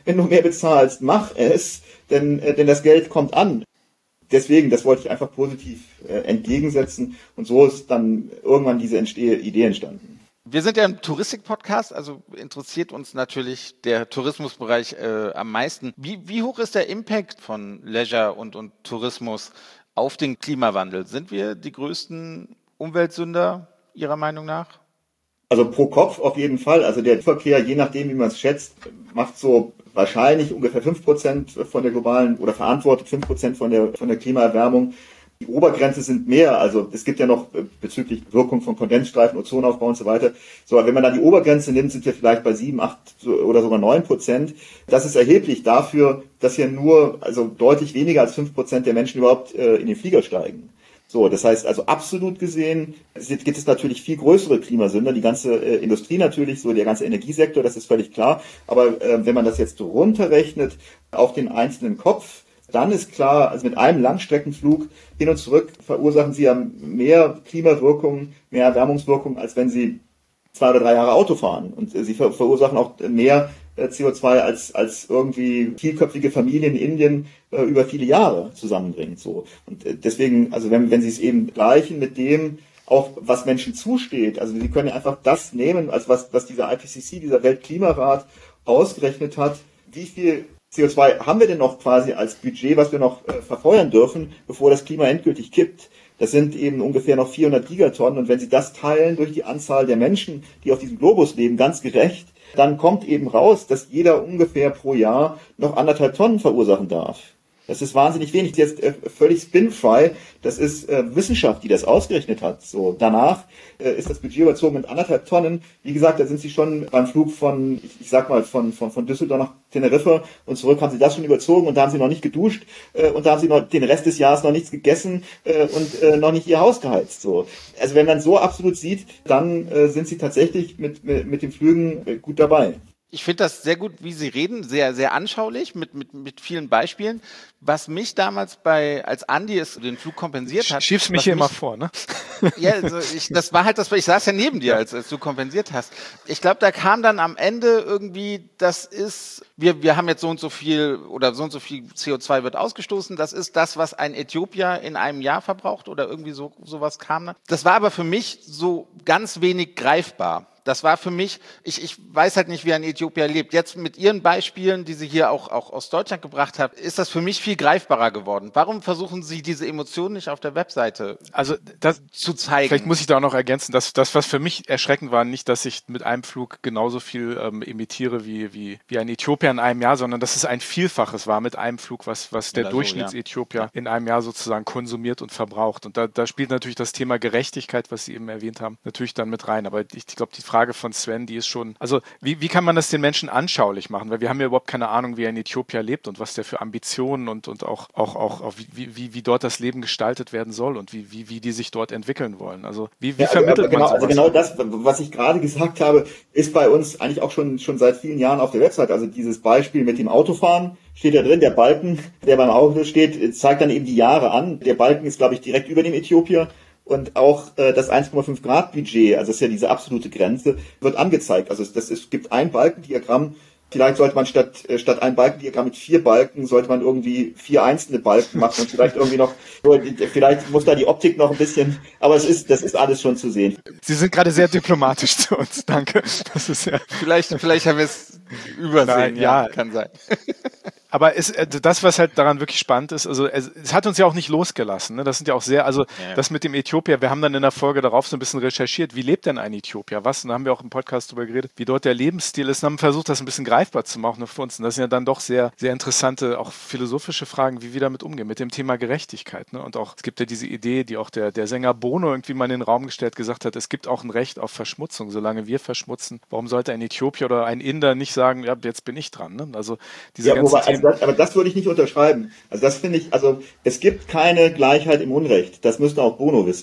wenn du mehr bezahlst, mach es, denn, äh, denn das Geld kommt an. Deswegen, das wollte ich einfach positiv äh, entgegensetzen und so ist dann irgendwann diese Entste- Idee entstanden. Wir sind ja ein Touristik-Podcast, also interessiert uns natürlich der Tourismusbereich äh, am meisten. Wie, wie hoch ist der Impact von Leisure und, und Tourismus auf den Klimawandel? Sind wir die größten Umweltsünder Ihrer Meinung nach? Also pro Kopf auf jeden Fall. Also der Verkehr, je nachdem, wie man es schätzt, macht so wahrscheinlich ungefähr fünf Prozent von der globalen oder verantwortet fünf Prozent von der, von der Klimaerwärmung. Die Obergrenze sind mehr, also es gibt ja noch bezüglich Wirkung von Kondensstreifen, Ozonaufbau und so weiter. So, wenn man dann die Obergrenze nimmt, sind wir vielleicht bei sieben, acht oder sogar neun Prozent. Das ist erheblich dafür, dass hier nur, also deutlich weniger als fünf Prozent der Menschen überhaupt äh, in den Flieger steigen. So, das heißt also absolut gesehen gibt es natürlich viel größere Klimasünder, die ganze äh, Industrie natürlich, so der ganze Energiesektor, das ist völlig klar. Aber äh, wenn man das jetzt runterrechnet auf den einzelnen Kopf, dann ist klar, also mit einem Langstreckenflug hin und zurück verursachen sie ja mehr Klimawirkung, mehr Erwärmungswirkung, als wenn sie zwei oder drei Jahre Auto fahren. Und sie ver- verursachen auch mehr C O zwei als, als irgendwie vielköpfige Familien in Indien äh, über viele Jahre zusammenbringt. So. Und äh, deswegen, also wenn, wenn sie es eben gleichen mit dem, auch was Menschen zusteht, also sie können einfach das nehmen, als was, was dieser I P C C, dieser Weltklimarat ausgerechnet hat, wie viel C O zwei haben wir denn noch quasi als Budget, was wir noch äh, verfeuern dürfen, bevor das Klima endgültig kippt. Das sind eben ungefähr noch vierhundert Gigatonnen. Und wenn Sie das teilen durch die Anzahl der Menschen, die auf diesem Globus leben, ganz gerecht, dann kommt eben raus, dass jeder ungefähr pro Jahr noch anderthalb Tonnen verursachen darf. Das ist wahnsinnig wenig. Das ist jetzt äh, völlig spin-frei. Das ist äh, Wissenschaft, die das ausgerechnet hat. So, danach äh, ist das Budget überzogen mit anderthalb Tonnen. Wie gesagt, da sind Sie schon beim Flug von, ich, ich sag mal, von, von, von Düsseldorf nach Teneriffa und zurück haben Sie das schon überzogen und da haben Sie noch nicht geduscht äh, und da haben Sie noch den Rest des Jahres noch nichts gegessen äh, und äh, noch nicht Ihr Haus geheizt. So, also wenn man so absolut sieht, dann äh, sind Sie tatsächlich mit, mit, mit den Flügen äh, gut dabei. Ich finde das sehr gut, wie Sie reden, sehr, sehr anschaulich, mit, mit, mit vielen Beispielen. Was mich damals bei, als Andi es den Flug kompensiert hat. Schiebst mich hier immer vor, ne? Ja, also ich, das war halt das, ich saß ja neben dir, als, als du kompensiert hast. Ich glaube, da kam dann am Ende irgendwie, das ist, wir, wir haben jetzt so und so viel, oder so und so viel C O zwei wird ausgestoßen, das ist das, was ein Äthiopier in einem Jahr verbraucht, oder irgendwie so, sowas kam da. Das war aber für mich so ganz wenig greifbar. Das war für mich, ich, ich weiß halt nicht, wie ein Äthiopier lebt. Jetzt mit Ihren Beispielen, die Sie hier auch, auch aus Deutschland gebracht haben, ist das für mich viel greifbarer geworden. Warum versuchen Sie diese Emotionen nicht auf der Webseite also das, zu zeigen? Vielleicht muss ich da auch noch ergänzen, dass das, was für mich erschreckend war, nicht, dass ich mit einem Flug genauso viel ähm, emitiere wie, wie, wie ein Äthiopier in einem Jahr, sondern dass es ein Vielfaches war mit einem Flug, was, was der Oder so, Durchschnittsäthiopier ja. in einem Jahr sozusagen konsumiert und verbraucht. Und da, da spielt natürlich das Thema Gerechtigkeit, was Sie eben erwähnt haben, natürlich dann mit rein. Aber ich, ich glaube, die Frage von Sven, die ist schon, also wie, wie kann man das den Menschen anschaulich machen? Weil wir haben ja überhaupt keine Ahnung, wie ein Äthiopier lebt und was der für Ambitionen und, und auch, auch, auch, auch wie, wie, wie dort das Leben gestaltet werden soll und wie, wie, wie die sich dort entwickeln wollen. Also wie, wie ja, vermittelt aber genau, man sowas? Also genau das, was ich gerade gesagt habe, ist bei uns eigentlich auch schon, schon seit vielen Jahren auf der Website. Also dieses Beispiel mit dem Autofahren steht da drin, der Balken, der beim Auto steht, zeigt dann eben die Jahre an. Der Balken ist, glaube ich, direkt über dem Äthiopier. Und auch äh, das eins Komma fünf Grad Budget, also das ist ja diese absolute Grenze, wird angezeigt. Also das ist, gibt ein Balkendiagramm. Vielleicht sollte man statt äh, statt ein Balkendiagramm mit vier Balken, sollte man irgendwie vier einzelne Balken machen und vielleicht irgendwie noch, vielleicht muss da die Optik noch ein bisschen, aber es ist, das ist alles schon zu sehen. Sie sind gerade sehr diplomatisch zu uns, danke. Das ist ja Vielleicht, vielleicht haben wir es übersehen, Nein, ja, ja. kann sein. Aber es, das, was halt daran wirklich spannend ist, also es, es hat uns ja auch nicht losgelassen. Ne? Das sind ja auch sehr, also ja. das mit dem Äthiopier, wir haben dann in der Folge darauf so ein bisschen recherchiert, wie lebt denn ein Äthiopier? Was? Und da haben wir auch im Podcast drüber geredet, wie dort der Lebensstil ist und haben versucht, das ein bisschen greifbar zu machen für uns. Und das sind ja dann doch sehr, sehr interessante, auch philosophische Fragen, wie wir damit umgehen, mit dem Thema Gerechtigkeit. Ne? Und auch, es gibt ja diese Idee, die auch der, der Sänger Bono irgendwie mal in den Raum gestellt gesagt hat, es gibt auch ein Recht auf Verschmutzung. Solange wir verschmutzen, warum sollte ein Äthiopier oder ein Inder nicht sagen, ja, jetzt bin ich dran. Ne? Also diese ja, ganzen wobei, Themen. Also das, aber das würde ich nicht unterschreiben. Also das finde ich, also es gibt keine Gleichheit im Unrecht. Das müsste auch Bono wissen.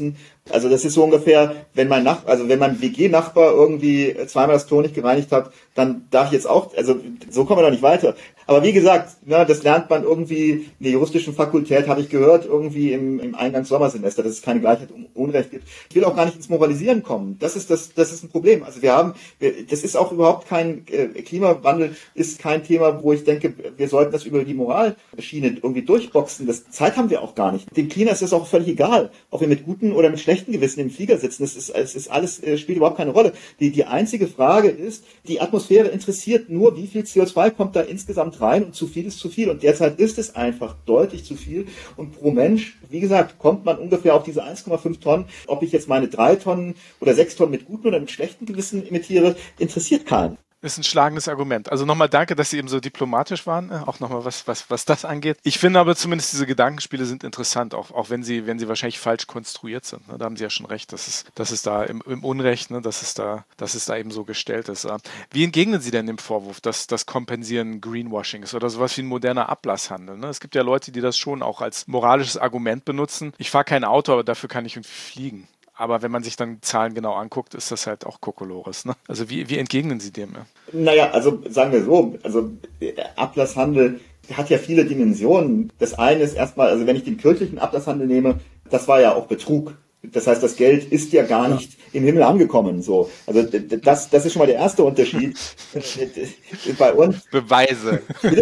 Also das ist so ungefähr, wenn mein Nach also wenn mein W G-Nachbar irgendwie zweimal das Klo nicht gereinigt hat, dann darf ich jetzt auch, also so kommen wir doch nicht weiter. Aber wie gesagt, ne, das lernt man irgendwie in der juristischen Fakultät, habe ich gehört, irgendwie im, im Eingangs-Sommersemester, dass es keine Gleichheit und Unrecht gibt. Ich will auch gar nicht ins Moralisieren kommen. Das ist das, das ist ein Problem. Also wir haben, wir, das ist auch überhaupt kein, äh, Klimawandel ist kein Thema, wo ich denke, wir sollten das über die Moralschiene irgendwie durchboxen. Das Zeit haben wir auch gar nicht. Dem Klima ist das auch völlig egal, ob wir mit guten oder mit schlechten Gewissen im Flieger sitzen. Das ist, es ist alles, äh, spielt überhaupt keine Rolle. Die, die einzige Frage ist, die Atmosphäre interessiert nur, wie viel C O zwei kommt da insgesamt rein und zu viel ist zu viel. Und derzeit ist es einfach deutlich zu viel. Und pro Mensch, wie gesagt, kommt man ungefähr auf diese eins Komma fünf Tonnen. Ob ich jetzt meine drei Tonnen oder sechs Tonnen mit guten oder mit schlechten Gewissen emittiere, interessiert keinen. Ist ein schlagendes Argument. Also nochmal danke, dass Sie eben so diplomatisch waren, auch nochmal was, was, was das angeht. Ich finde aber zumindest diese Gedankenspiele sind interessant, auch, auch wenn sie, wenn sie wahrscheinlich falsch konstruiert sind. Ne? Da haben Sie ja schon recht, dass es, dass es da im, im Unrecht, ne? dass es da, dass es da eben so gestellt ist. Wie entgegnen Sie denn dem Vorwurf, dass das Kompensieren Greenwashing ist oder sowas wie ein moderner Ablasshandel? Ne? Es gibt ja Leute, die das schon auch als moralisches Argument benutzen. Ich fahre kein Auto, aber dafür kann ich fliegen. Aber wenn man sich dann Zahlen genau anguckt, ist das halt auch Kokolores. Ne? Also wie, wie entgegnen Sie dem? Ja? Naja, also sagen wir so, also Ablasshandel hat ja viele Dimensionen. Das eine ist erstmal, also wenn ich den kirchlichen Ablasshandel nehme, das war ja auch Betrug. Das heißt, das Geld ist ja gar nicht im Himmel angekommen. So, also das, das ist schon mal der erste Unterschied. Bei uns Beweise.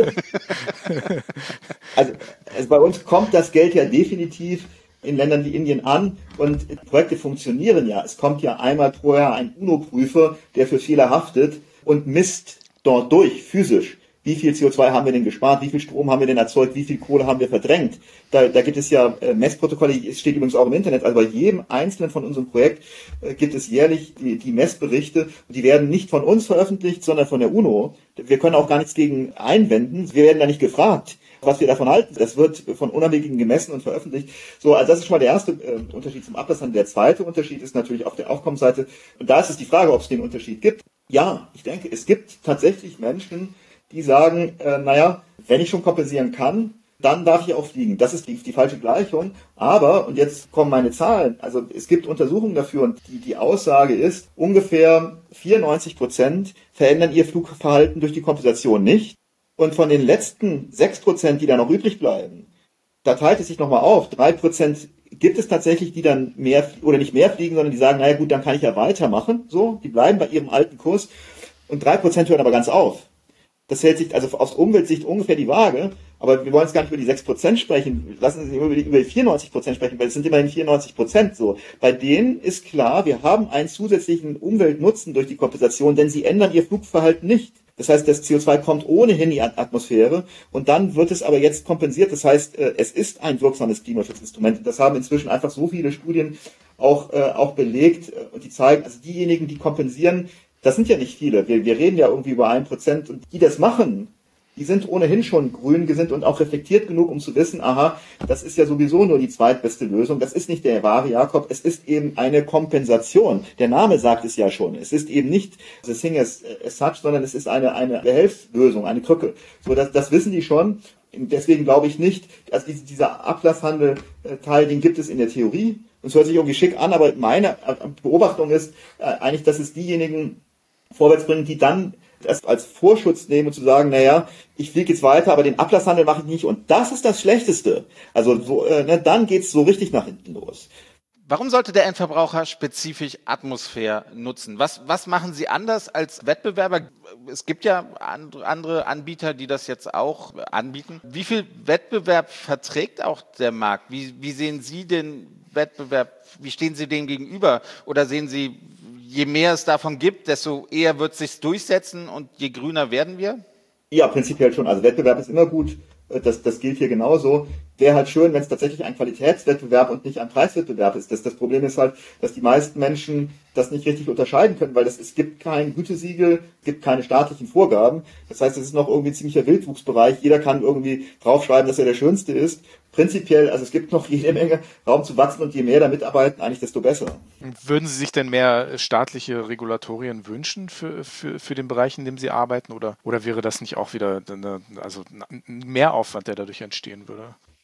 Also, also bei uns kommt das Geld ja definitiv in Ländern wie Indien an und Projekte funktionieren ja. Es kommt ja einmal pro Jahr ein UNO-Prüfer, der für Fehler haftet und misst dort durch, physisch. Wie viel C O zwei haben wir denn gespart? Wie viel Strom haben wir denn erzeugt? Wie viel Kohle haben wir verdrängt? Da, da gibt es ja äh, Messprotokolle, es steht übrigens auch im Internet. Also bei jedem einzelnen von unserem Projekt äh, gibt es jährlich die, die Messberichte. Und die werden nicht von uns veröffentlicht, sondern von der UNO. Wir können auch gar nichts gegen einwenden. Wir werden da nicht gefragt, was wir davon halten. Das wird von Unabhängigen gemessen und veröffentlicht. So, also das ist schon mal der erste äh, Unterschied zum Ablasshandel. Der zweite Unterschied ist natürlich auf der Aufkommensseite. Und da ist es die Frage, ob es den Unterschied gibt. Ja, ich denke, es gibt tatsächlich Menschen, die sagen, äh, naja, wenn ich schon kompensieren kann, dann darf ich auch fliegen. Das ist die, die falsche Gleichung. Aber, und jetzt kommen meine Zahlen, also es gibt Untersuchungen dafür und die, die Aussage ist, ungefähr vierundneunzig Prozent verändern ihr Flugverhalten durch die Kompensation nicht. Und von den letzten sechs Prozent, die da noch übrig bleiben, da teilt es sich nochmal auf. drei Prozent gibt es tatsächlich, die dann mehr oder nicht mehr fliegen, sondern die sagen, naja gut, dann kann ich ja weitermachen. So, die bleiben bei ihrem alten Kurs. Und drei Prozent hören aber ganz auf. Das hält sich also aus Umweltsicht ungefähr die Waage, aber wir wollen jetzt gar nicht über die sechs Prozent sprechen, lassen Sie über die, über die vierundneunzig Prozent sprechen, weil es sind immerhin vierundneunzig Prozent so. Bei denen ist klar, wir haben einen zusätzlichen Umweltnutzen durch die Kompensation, denn sie ändern ihr Flugverhalten nicht. Das heißt, das C O zwei kommt ohnehin in die Atmosphäre und dann wird es aber jetzt kompensiert. Das heißt, es ist ein wirksames Klimaschutzinstrument. Das haben inzwischen einfach so viele Studien auch, auch belegt und die zeigen, also diejenigen, die kompensieren, das sind ja nicht viele. Wir, wir reden ja irgendwie über ein Prozent und die das machen, die sind ohnehin schon grün gesinnt und auch reflektiert genug, um zu wissen, aha, das ist ja sowieso nur die zweitbeste Lösung. Das ist nicht der wahre Jakob, es ist eben eine Kompensation. Der Name sagt es ja schon. Es ist eben nicht the thing as, as such, sondern es ist eine, eine Behelfslösung, eine Krücke. So, das, das wissen die schon. Deswegen glaube ich nicht, also dieser Ablasshandel-Teil, den gibt es in der Theorie. Und es hört sich irgendwie schick an, aber meine Beobachtung ist eigentlich, dass es diejenigen vorwärts bringen, die dann das als Vorschutz nehmen und zu sagen, naja, ich fliege jetzt weiter, aber den Ablasshandel mache ich nicht. Und das ist das Schlechteste. Also so, äh, ne, dann geht's so richtig nach hinten los. Warum sollte der Endverbraucher spezifisch Atmosphäre nutzen? Was, was machen Sie anders als Wettbewerber? Es gibt ja andere Anbieter, die das jetzt auch anbieten. Wie viel Wettbewerb verträgt auch der Markt? Wie, wie sehen Sie den Wettbewerb? Wie stehen Sie dem gegenüber? Oder sehen Sie, je mehr es davon gibt, desto eher wird es sich durchsetzen und je grüner werden wir? Ja, prinzipiell schon. Also Wettbewerb ist immer gut. Das, das gilt hier genauso. Wäre halt schön, wenn es tatsächlich ein Qualitätswettbewerb und nicht ein Preiswettbewerb ist. Das, das Problem ist halt, dass die meisten Menschen das nicht richtig unterscheiden können, weil das, es gibt kein Gütesiegel, es gibt keine staatlichen Vorgaben. Das heißt, es ist noch irgendwie ein ziemlicher Wildwuchsbereich. Jeder kann irgendwie draufschreiben, dass er der Schönste ist. Prinzipiell, also es gibt noch jede Menge Raum zu wachsen und je mehr da mitarbeiten, eigentlich desto besser. Würden Sie sich denn mehr staatliche Regulatorien wünschen für, für, für den Bereich, in dem Sie arbeiten? Oder, oder wäre das nicht auch wieder eine, also ein Mehraufwand, der dadurch entstehen würde?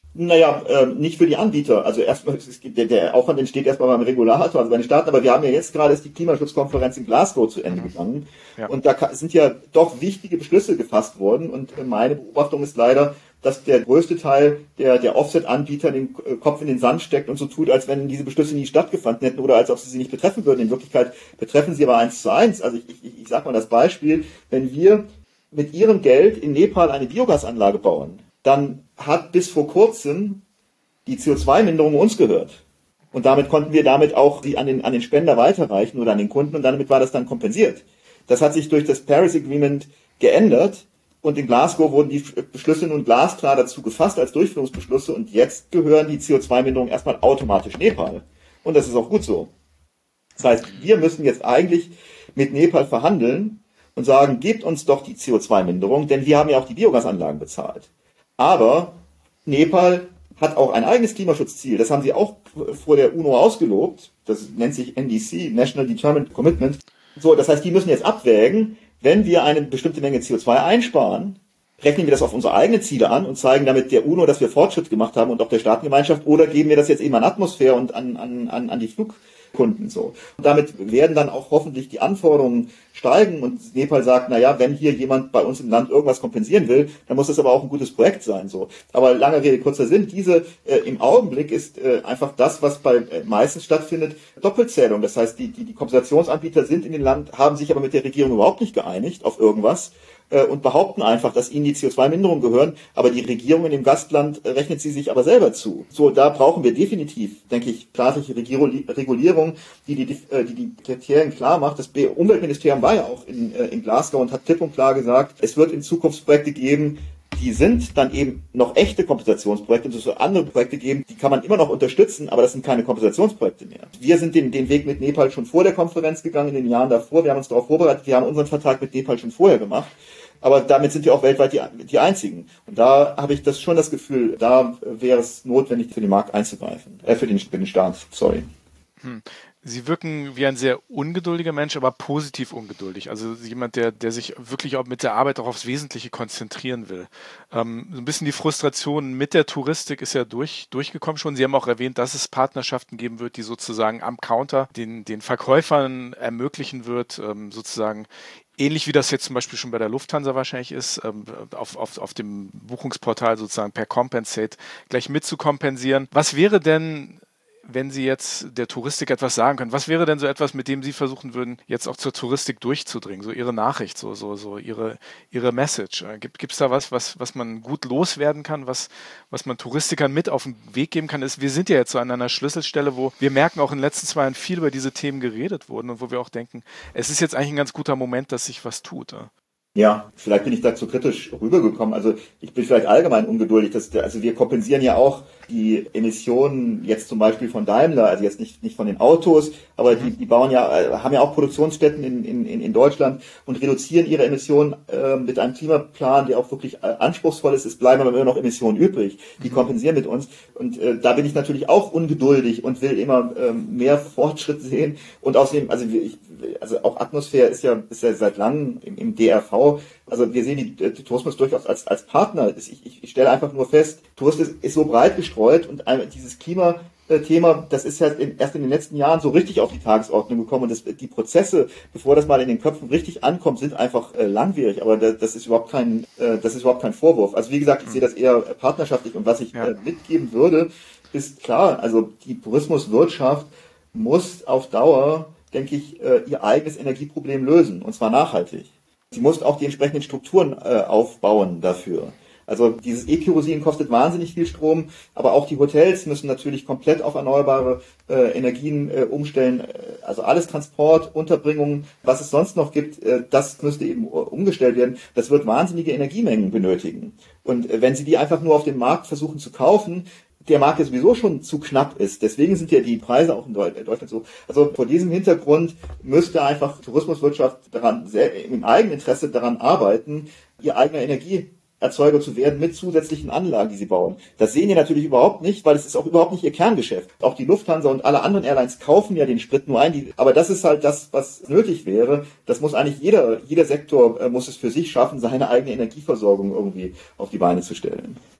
Naja, äh, nicht für die Anbieter. Also erstmal, es gibt, der, der Aufwand entsteht erstmal beim Regulator, also bei den Staaten, aber wir haben ja jetzt gerade ist die Klimaschutzkonferenz in Glasgow zu Ende gegangen. Ja. Und da sind ja doch wichtige Beschlüsse gefasst worden. Und meine Beobachtung ist leider, dass der größte Teil der, der Offset-Anbieter den Kopf in den Sand steckt und so tut, als wenn diese Beschlüsse nie stattgefunden hätten oder als ob sie sie nicht betreffen würden. In Wirklichkeit betreffen sie aber eins zu eins. Also ich, ich, ich sage mal das Beispiel, wenn wir mit ihrem Geld in Nepal eine Biogasanlage bauen, dann hat bis vor kurzem die C O zwei Minderung uns gehört. Und damit konnten wir damit auch die an den, an den Spender weiterreichen oder an den Kunden und damit war das dann kompensiert. Das hat sich durch das Paris Agreement geändert und in Glasgow wurden die Beschlüsse nun glasklar dazu gefasst als Durchführungsbeschlüsse und jetzt gehören die C O zwei Minderungen erstmal automatisch Nepal. Und das ist auch gut so. Das heißt, wir müssen jetzt eigentlich mit Nepal verhandeln und sagen, gebt uns doch die C O zwei Minderung, denn wir haben ja auch die Biogasanlagen bezahlt. Aber Nepal hat auch ein eigenes Klimaschutzziel. Das haben sie auch vor der UNO ausgelobt. Das nennt sich N D C, National Determined Commitment. So, das heißt, die müssen jetzt abwägen, wenn wir eine bestimmte Menge C O zwei einsparen, rechnen wir das auf unsere eigenen Ziele an und zeigen damit der UNO, dass wir Fortschritt gemacht haben und auch der Staatengemeinschaft, oder geben wir das jetzt eben an Atmosphäre und an, an, an, an die Flugkunden so. Und damit werden dann auch hoffentlich die Anforderungen steigen und Nepal sagt, na ja, wenn hier jemand bei uns im Land irgendwas kompensieren will, dann muss das aber auch ein gutes Projekt sein, so. Aber lange Rede, kurzer Sinn, diese, äh, im Augenblick ist äh, einfach das, was bei äh, meistens stattfindet, Doppelzählung. Das heißt, die, die, die Kompensationsanbieter sind in dem Land, haben sich aber mit der Regierung überhaupt nicht geeinigt auf irgendwas äh, und behaupten einfach, dass ihnen die C O zwei Minderungen gehören, aber die Regierung in dem Gastland äh, rechnet sie sich aber selber zu. So, da brauchen wir definitiv, denke ich, staatliche Regulierung, die die, die, die, die Kriterien klar macht. Das Umweltministerium war ja auch in, äh, in Glasgow und hat klipp und klar gesagt, es wird in Zukunft Projekte geben, die sind dann eben noch echte Kompensationsprojekte und es wird andere Projekte geben, die kann man immer noch unterstützen, aber das sind keine Kompensationsprojekte mehr. Wir sind den, den Weg mit Nepal schon vor der Konferenz gegangen, in den Jahren davor. Wir haben uns darauf vorbereitet, wir haben unseren Vertrag mit Nepal schon vorher gemacht. Aber damit sind wir auch weltweit die, die Einzigen. Und da habe ich das schon das Gefühl, da wäre es notwendig, für den Markt einzugreifen. Äh, für den, für den Staat, sorry. Hm. Sie wirken wie ein sehr ungeduldiger Mensch, aber positiv ungeduldig. Also jemand, der, der sich wirklich auch mit der Arbeit auch aufs Wesentliche konzentrieren will. Ähm, so ein bisschen die Frustration mit der Touristik ist ja durch, durchgekommen schon. Sie haben auch erwähnt, dass es Partnerschaften geben wird, die sozusagen am Counter den, den Verkäufern ermöglichen wird, ähm, sozusagen ähnlich wie das jetzt zum Beispiel schon bei der Lufthansa wahrscheinlich ist, ähm, auf, auf, auf dem Buchungsportal sozusagen per Compensate gleich mitzukompensieren. Was wäre denn, wenn Sie jetzt der Touristik etwas sagen können, was wäre denn so etwas, mit dem Sie versuchen würden, jetzt auch zur Touristik durchzudringen, so Ihre Nachricht, so, so, so Ihre, Ihre Message? Gibt es da was, was, was man gut loswerden kann, was, was man Touristikern mit auf den Weg geben kann? Ist, wir sind ja jetzt so an einer Schlüsselstelle, wo wir merken, auch in den letzten zwei Jahren viel über diese Themen geredet wurden und wo wir auch denken, es ist jetzt eigentlich ein ganz guter Moment, dass sich was tut. Ja? Ja, vielleicht bin ich da zu kritisch rübergekommen. Also ich bin vielleicht allgemein ungeduldig. Dass, also wir kompensieren ja auch die Emissionen jetzt zum Beispiel von Daimler, also jetzt nicht nicht von den Autos, aber die, die bauen ja, haben ja auch Produktionsstätten in, in, in Deutschland und reduzieren ihre Emissionen äh, mit einem Klimaplan, der auch wirklich äh, anspruchsvoll ist. Es bleiben aber immer noch Emissionen übrig. Die kompensieren mit uns. Und äh, da bin ich natürlich auch ungeduldig und will immer äh, mehr Fortschritt sehen. Und außerdem, also ich, also auch Atmosphäre ist ja, ist ja seit langem im, im D R V. Also wir sehen die, die Tourismus durchaus als, als Partner. Ich, ich, ich stelle einfach nur fest, Tourismus ist, ist so breit gestreut und dieses Klimathema, das ist halt in, erst in den letzten Jahren so richtig auf die Tagesordnung gekommen und das, die Prozesse, bevor das mal in den Köpfen richtig ankommt, sind einfach äh, langwierig. Aber das, das ist überhaupt kein, äh, das ist überhaupt kein Vorwurf. Also wie gesagt, ich sehe das eher partnerschaftlich und was ich ja. äh, mitgeben würde, ist klar, also die Tourismuswirtschaft muss auf Dauer, denke ich, äh, ihr eigenes Energieproblem lösen und zwar nachhaltig. Sie muss auch die entsprechenden Strukturen äh, aufbauen dafür. Also dieses E-Kerosin kostet wahnsinnig viel Strom, aber auch die Hotels müssen natürlich komplett auf erneuerbare äh, Energien äh, umstellen. Also alles Transport, Unterbringung, was es sonst noch gibt, äh, das müsste eben umgestellt werden. Das wird wahnsinnige Energiemengen benötigen. Und äh, wenn Sie die einfach nur auf dem Markt versuchen zu kaufen, der Markt ja sowieso schon zu knapp ist. Deswegen sind ja die Preise auch in Deutschland so. Also vor diesem Hintergrund müsste einfach Tourismuswirtschaft daran, sehr, im eigenen Interesse daran arbeiten, ihr eigener Energieerzeuger zu werden mit zusätzlichen Anlagen, die sie bauen. Das sehen die natürlich überhaupt nicht, weil es ist auch überhaupt nicht ihr Kerngeschäft. Auch die Lufthansa und alle anderen Airlines kaufen ja den Sprit nur ein. Die, aber das ist halt das, was nötig wäre. Das muss eigentlich jeder, jeder Sektor äh, muss es für sich schaffen, seine eigene Energieversorgung irgendwie auf die Beine zu stellen.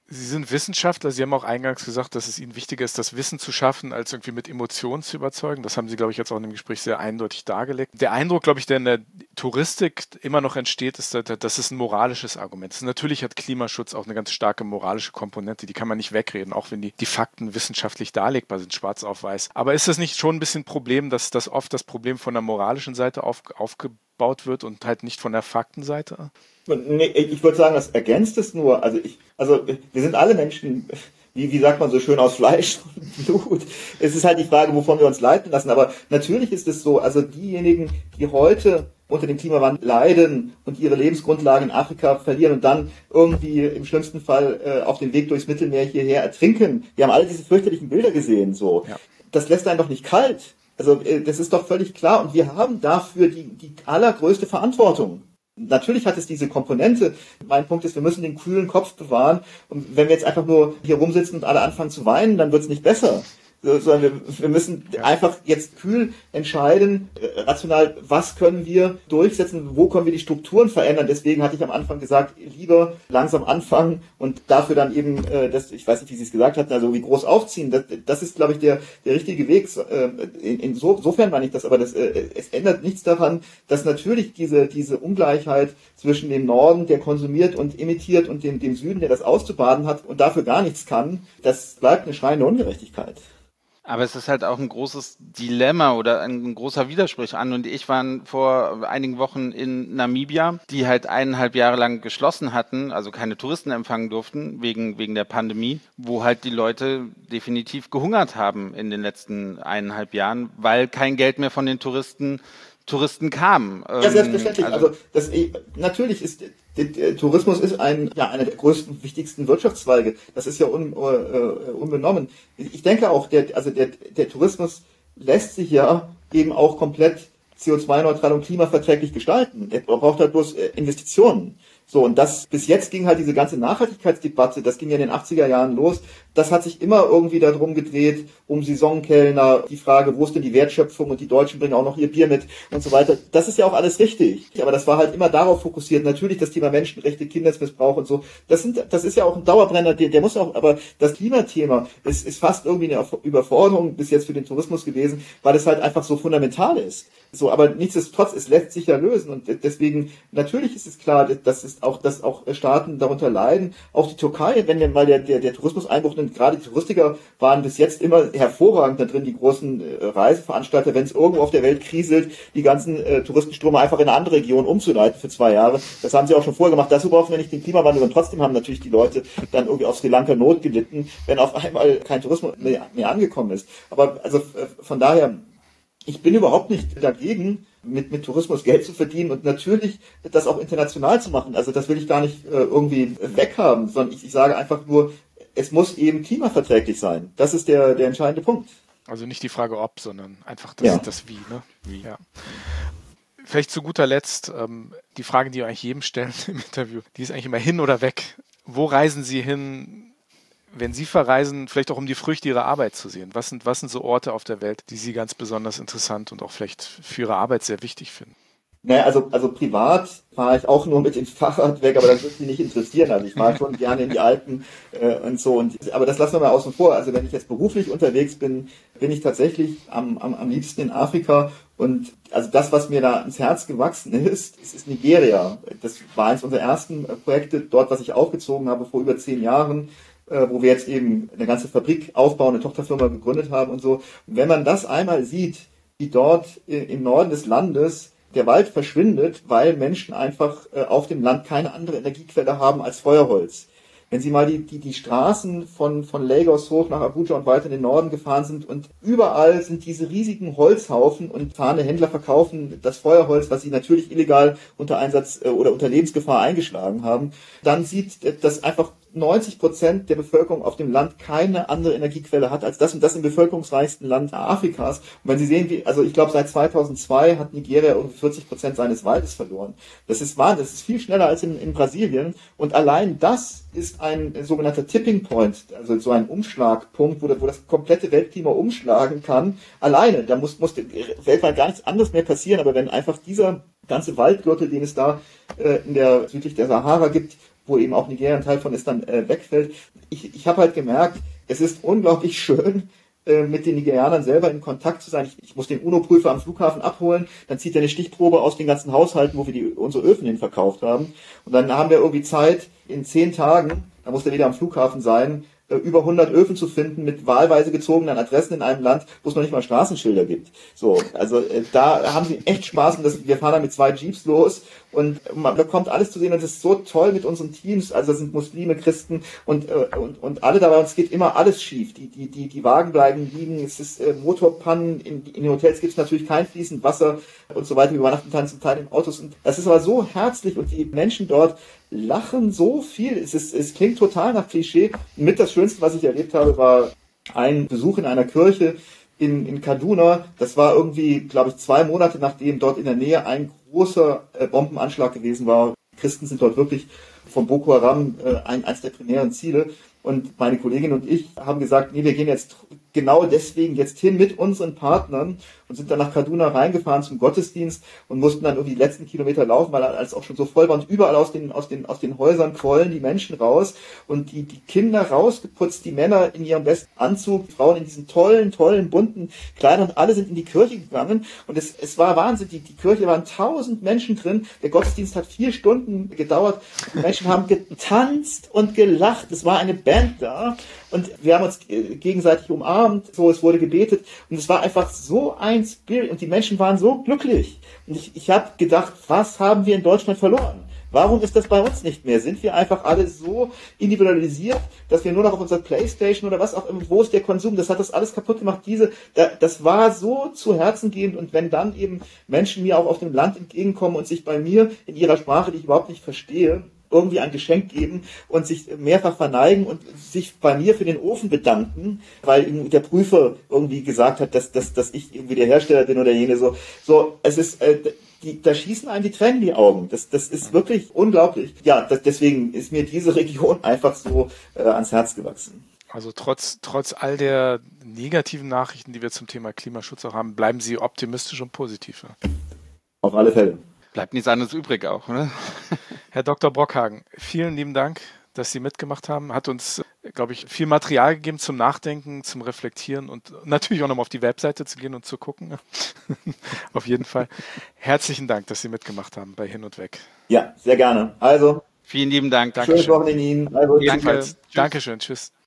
Sie sind Wissenschaftler, Sie haben auch eingangs gesagt, dass es Ihnen wichtiger ist, das Wissen zu schaffen, als irgendwie mit Emotionen zu überzeugen. Das haben Sie, glaube ich, jetzt auch in dem Gespräch sehr eindeutig dargelegt. Der Eindruck, glaube ich, der in der Touristik immer noch entsteht, ist, dass es ein moralisches Argument ist. Natürlich hat Klimaschutz auch eine ganz starke moralische Komponente, die kann man nicht wegreden, auch wenn die, die Fakten wissenschaftlich darlegbar sind, schwarz auf weiß. Aber ist das nicht schon ein bisschen ein Problem, dass das oft das Problem von der moralischen Seite auf, aufgebaut wird und halt nicht von der Faktenseite? Nee, ich würde sagen, das ergänzt es nur. Also ich, also wir sind alle Menschen, wie, wie sagt man so schön, aus Fleisch und Blut. Es ist halt die Frage, wovon wir uns leiten lassen. Aber natürlich ist es so, also diejenigen, die heute unter dem Klimawandel leiden und ihre Lebensgrundlage in Afrika verlieren und dann irgendwie im schlimmsten Fall äh, auf dem Weg durchs Mittelmeer hierher ertrinken. Wir haben alle diese fürchterlichen Bilder gesehen. So, ja. Das lässt einen doch nicht kalt. Also äh, das ist doch völlig klar. Und wir haben dafür die, die allergrößte Verantwortung. Natürlich hat es diese Komponente. Mein Punkt ist, wir müssen den kühlen Kopf bewahren. Und wenn wir jetzt einfach nur hier rumsitzen und alle anfangen zu weinen, dann wird es nicht besser. Sondern wir, wir müssen ja. einfach jetzt kühl entscheiden, äh, rational, was können wir durchsetzen, wo können wir die Strukturen verändern. Deswegen hatte ich am Anfang gesagt, lieber langsam anfangen und dafür dann eben, äh, das, ich weiß nicht, wie Sie es gesagt hatten, also wie groß aufziehen. Das, das ist, glaube ich, der, der richtige Weg. Äh, in, insofern meine ich das, aber das, äh, es ändert nichts daran, dass natürlich diese, diese Ungleichheit zwischen dem Norden, der konsumiert und emittiert, und dem, dem Süden, der das auszubaden hat und dafür gar nichts kann, das bleibt eine schreiende Ungerechtigkeit. Aber es ist halt auch ein großes Dilemma oder ein großer Widerspruch. Anne und ich waren vor einigen Wochen in Namibia, die halt eineinhalb Jahre lang geschlossen hatten, also keine Touristen empfangen durften wegen, wegen der Pandemie, wo halt die Leute definitiv gehungert haben in den letzten eineinhalb Jahren, weil kein Geld mehr von den Touristen Touristen kamen. Ja, selbstverständlich. Also, also das, natürlich ist der Tourismus ist ein, ja, einer der größten, wichtigsten Wirtschaftszweige. Das ist ja un, uh, unbenommen. Ich denke auch, der, also der, der Tourismus lässt sich ja eben auch komplett C O zwei neutral und klimaverträglich gestalten. Er braucht halt bloß Investitionen. So, und das, bis jetzt ging halt diese ganze Nachhaltigkeitsdebatte, das ging ja in den achtziger Jahren los, das hat sich immer irgendwie darum gedreht, um Saisonkellner, die Frage, wo ist denn die Wertschöpfung, und die Deutschen bringen auch noch ihr Bier mit und so weiter. Das ist ja auch alles richtig. Aber das war halt immer darauf fokussiert. Natürlich das Thema Menschenrechte, Kindesmissbrauch und so. Das sind, das ist ja auch ein Dauerbrenner, der, der muss auch, aber das Klimathema ist, ist fast irgendwie eine Überforderung bis jetzt für den Tourismus gewesen, weil es halt einfach so fundamental ist. So, aber nichtsdestotrotz, es lässt sich ja lösen, und deswegen, natürlich ist es klar, dass es auch, dass auch Staaten darunter leiden. Auch die Türkei, wenn denn mal der, der, der Tourismuseinbruch, und gerade die Touristiker waren bis jetzt immer hervorragend da drin, die großen äh, Reiseveranstalter, wenn es irgendwo auf der Welt kriselt, die ganzen äh, Touristenströme einfach in eine andere Region umzuleiten für zwei Jahre. Das haben sie auch schon vorher gemacht. Dazu brauchen wir nicht den Klimawandel, und trotzdem haben natürlich die Leute dann irgendwie auf Sri Lanka Not gelitten, wenn auf einmal kein Tourismus mehr, mehr angekommen ist. Aber also äh, von daher, ich bin überhaupt nicht dagegen, mit, mit Tourismus Geld zu verdienen und natürlich das auch international zu machen. Also das will ich gar nicht äh, irgendwie weghaben, sondern ich, ich sage einfach nur, es muss eben klimaverträglich sein. Das ist der, der entscheidende Punkt. Also nicht die Frage ob, sondern einfach das, ja. das Wie. Ne? Wie. Ja. Vielleicht zu guter Letzt, ähm, die Frage, die wir eigentlich jedem stellen im Interview, die ist eigentlich immer hin oder weg. Wo reisen Sie hin, wenn Sie verreisen, vielleicht auch um die Früchte Ihrer Arbeit zu sehen? Was sind, was sind so Orte auf der Welt, die Sie ganz besonders interessant und auch vielleicht für Ihre Arbeit sehr wichtig finden? Naja, also, also privat fahre ich auch nur mit dem Fahrrad weg, aber das wird Sie nicht interessieren. Also ich fahre schon gerne in die Alpen äh, und so. Und, aber das lassen wir mal außen vor. Also wenn ich jetzt beruflich unterwegs bin, bin ich tatsächlich am, am, am liebsten in Afrika. Und also das, was mir da ins Herz gewachsen ist, ist, ist Nigeria. Das war eines unserer ersten Projekte dort, was ich aufgezogen habe vor über zehn Jahren, äh, wo wir jetzt eben eine ganze Fabrik aufbauen, eine Tochterfirma gegründet haben und so. Und wenn man das einmal sieht, wie dort im Norden des Landes der Wald verschwindet, weil Menschen einfach äh, auf dem Land keine andere Energiequelle haben als Feuerholz. Wenn Sie mal die, die, die Straßen von, von Lagos hoch nach Abuja und weiter in den Norden gefahren sind, und überall sind diese riesigen Holzhaufen, und fahrende Händler verkaufen das Feuerholz, was sie natürlich illegal unter Einsatz äh, oder unter Lebensgefahr eingeschlagen haben, dann sieht äh, das einfach neunzig Prozent der Bevölkerung auf dem Land keine andere Energiequelle hat als das, und das im bevölkerungsreichsten Land Afrikas. Und wenn Sie sehen, wie, also ich glaube seit zweitausendzwei hat Nigeria irgendwie vierzig Prozent seines Waldes verloren. Das ist wahr, das ist viel schneller als in, in Brasilien, und allein das ist ein sogenannter Tipping Point, also so ein Umschlagpunkt, wo, wo das komplette Weltklima umschlagen kann. Alleine, da muss, muss weltweit gar nichts anderes mehr passieren, aber wenn einfach dieser ganze Waldgürtel, den es da äh, in der südlich der Sahara gibt, wo eben auch Nigeria ein Teil von ist, dann äh, wegfällt. Ich, ich habe halt gemerkt, es ist unglaublich schön, äh, mit den Nigerianern selber in Kontakt zu sein. Ich, ich muss den UNO-Prüfer am Flughafen abholen, dann zieht er eine Stichprobe aus den ganzen Haushalten, wo wir die, unsere Öfen hin verkauft haben. Und dann haben wir irgendwie Zeit, in zehn Tagen, da muss er wieder am Flughafen sein, über hundert Öfen zu finden mit wahlweise gezogenen Adressen in einem Land, wo es noch nicht mal Straßenschilder gibt. So, also äh, da haben sie echt Spaß und das, wir fahren da mit zwei Jeeps los und man bekommt alles zu sehen und es ist so toll mit unseren Teams, also das sind Muslime, Christen und äh, und und alle dabei und es geht immer alles schief. Die die die die Wagen bleiben liegen, es ist äh, Motorpannen, in, in den Hotels gibt es natürlich kein fließend Wasser und so weiter, wir übernachten dann zum Teil in Autos und das ist aber so herzlich und die Menschen dort lachen so viel. Es ist, es klingt total nach Klischee. Mit das Schönste, was ich erlebt habe, war ein Besuch in einer Kirche in, in Kaduna. Das war irgendwie, glaube ich, zwei Monate nachdem dort in der Nähe ein großer äh, Bombenanschlag gewesen war. Christen sind dort wirklich von Boko Haram äh, ein, eines der primären Ziele. Und meine Kollegin und ich haben gesagt, nee, wir gehen jetzt genau deswegen jetzt hin mit unseren Partnern und sind dann nach Kaduna reingefahren zum Gottesdienst und mussten dann irgendwie die letzten Kilometer laufen, weil es auch schon so voll war und überall aus den, aus den, aus den Häusern quollen die Menschen raus und die, die Kinder rausgeputzt, die Männer in ihrem besten Anzug, die Frauen in diesen tollen, tollen, bunten Kleidern und alle sind in die Kirche gegangen und es, es war Wahnsinn, die, die Kirche waren tausend Menschen drin, der Gottesdienst hat vier Stunden gedauert, die Menschen haben getanzt und gelacht, es war eine Band da und wir haben uns gegenseitig umarmt, so, es wurde gebetet und es war einfach so ein Spirit und die Menschen waren so glücklich. Und ich, ich habe gedacht, was haben wir in Deutschland verloren? Warum ist das bei uns nicht mehr? Sind wir einfach alle so individualisiert, dass wir nur noch auf unserer Playstation oder was auch immer, wo ist der Konsum? Das hat das alles kaputt gemacht. Diese, das war so zu Herzen gehend und wenn dann eben Menschen mir auch auf dem Land entgegenkommen und sich bei mir in ihrer Sprache, die ich überhaupt nicht verstehe, irgendwie ein Geschenk geben und sich mehrfach verneigen und sich bei mir für den Ofen bedanken, weil der Prüfer irgendwie gesagt hat, dass, dass, dass ich irgendwie der Hersteller bin oder jene so. So, es ist, äh, die, da schießen einem die Tränen in die Augen. Das, das ist wirklich unglaublich. Ja, das, deswegen ist mir diese Region einfach so äh, ans Herz gewachsen. Also trotz, trotz all der negativen Nachrichten, die wir zum Thema Klimaschutz auch haben, bleiben Sie optimistisch und positiv. Ja? Auf alle Fälle. Bleibt nichts anderes übrig auch, oder? Herr Doktor Brockhagen, vielen lieben Dank, dass Sie mitgemacht haben. Hat uns, glaube ich, viel Material gegeben zum Nachdenken, zum Reflektieren und natürlich auch nochmal auf die Webseite zu gehen und zu gucken. Auf jeden Fall. Herzlichen Dank, dass Sie mitgemacht haben bei Hin und Weg. Ja, sehr gerne. Also, vielen lieben Dank. Schönes Wochenende Ihnen. Also, Danke. Dankeschön. Tschüss.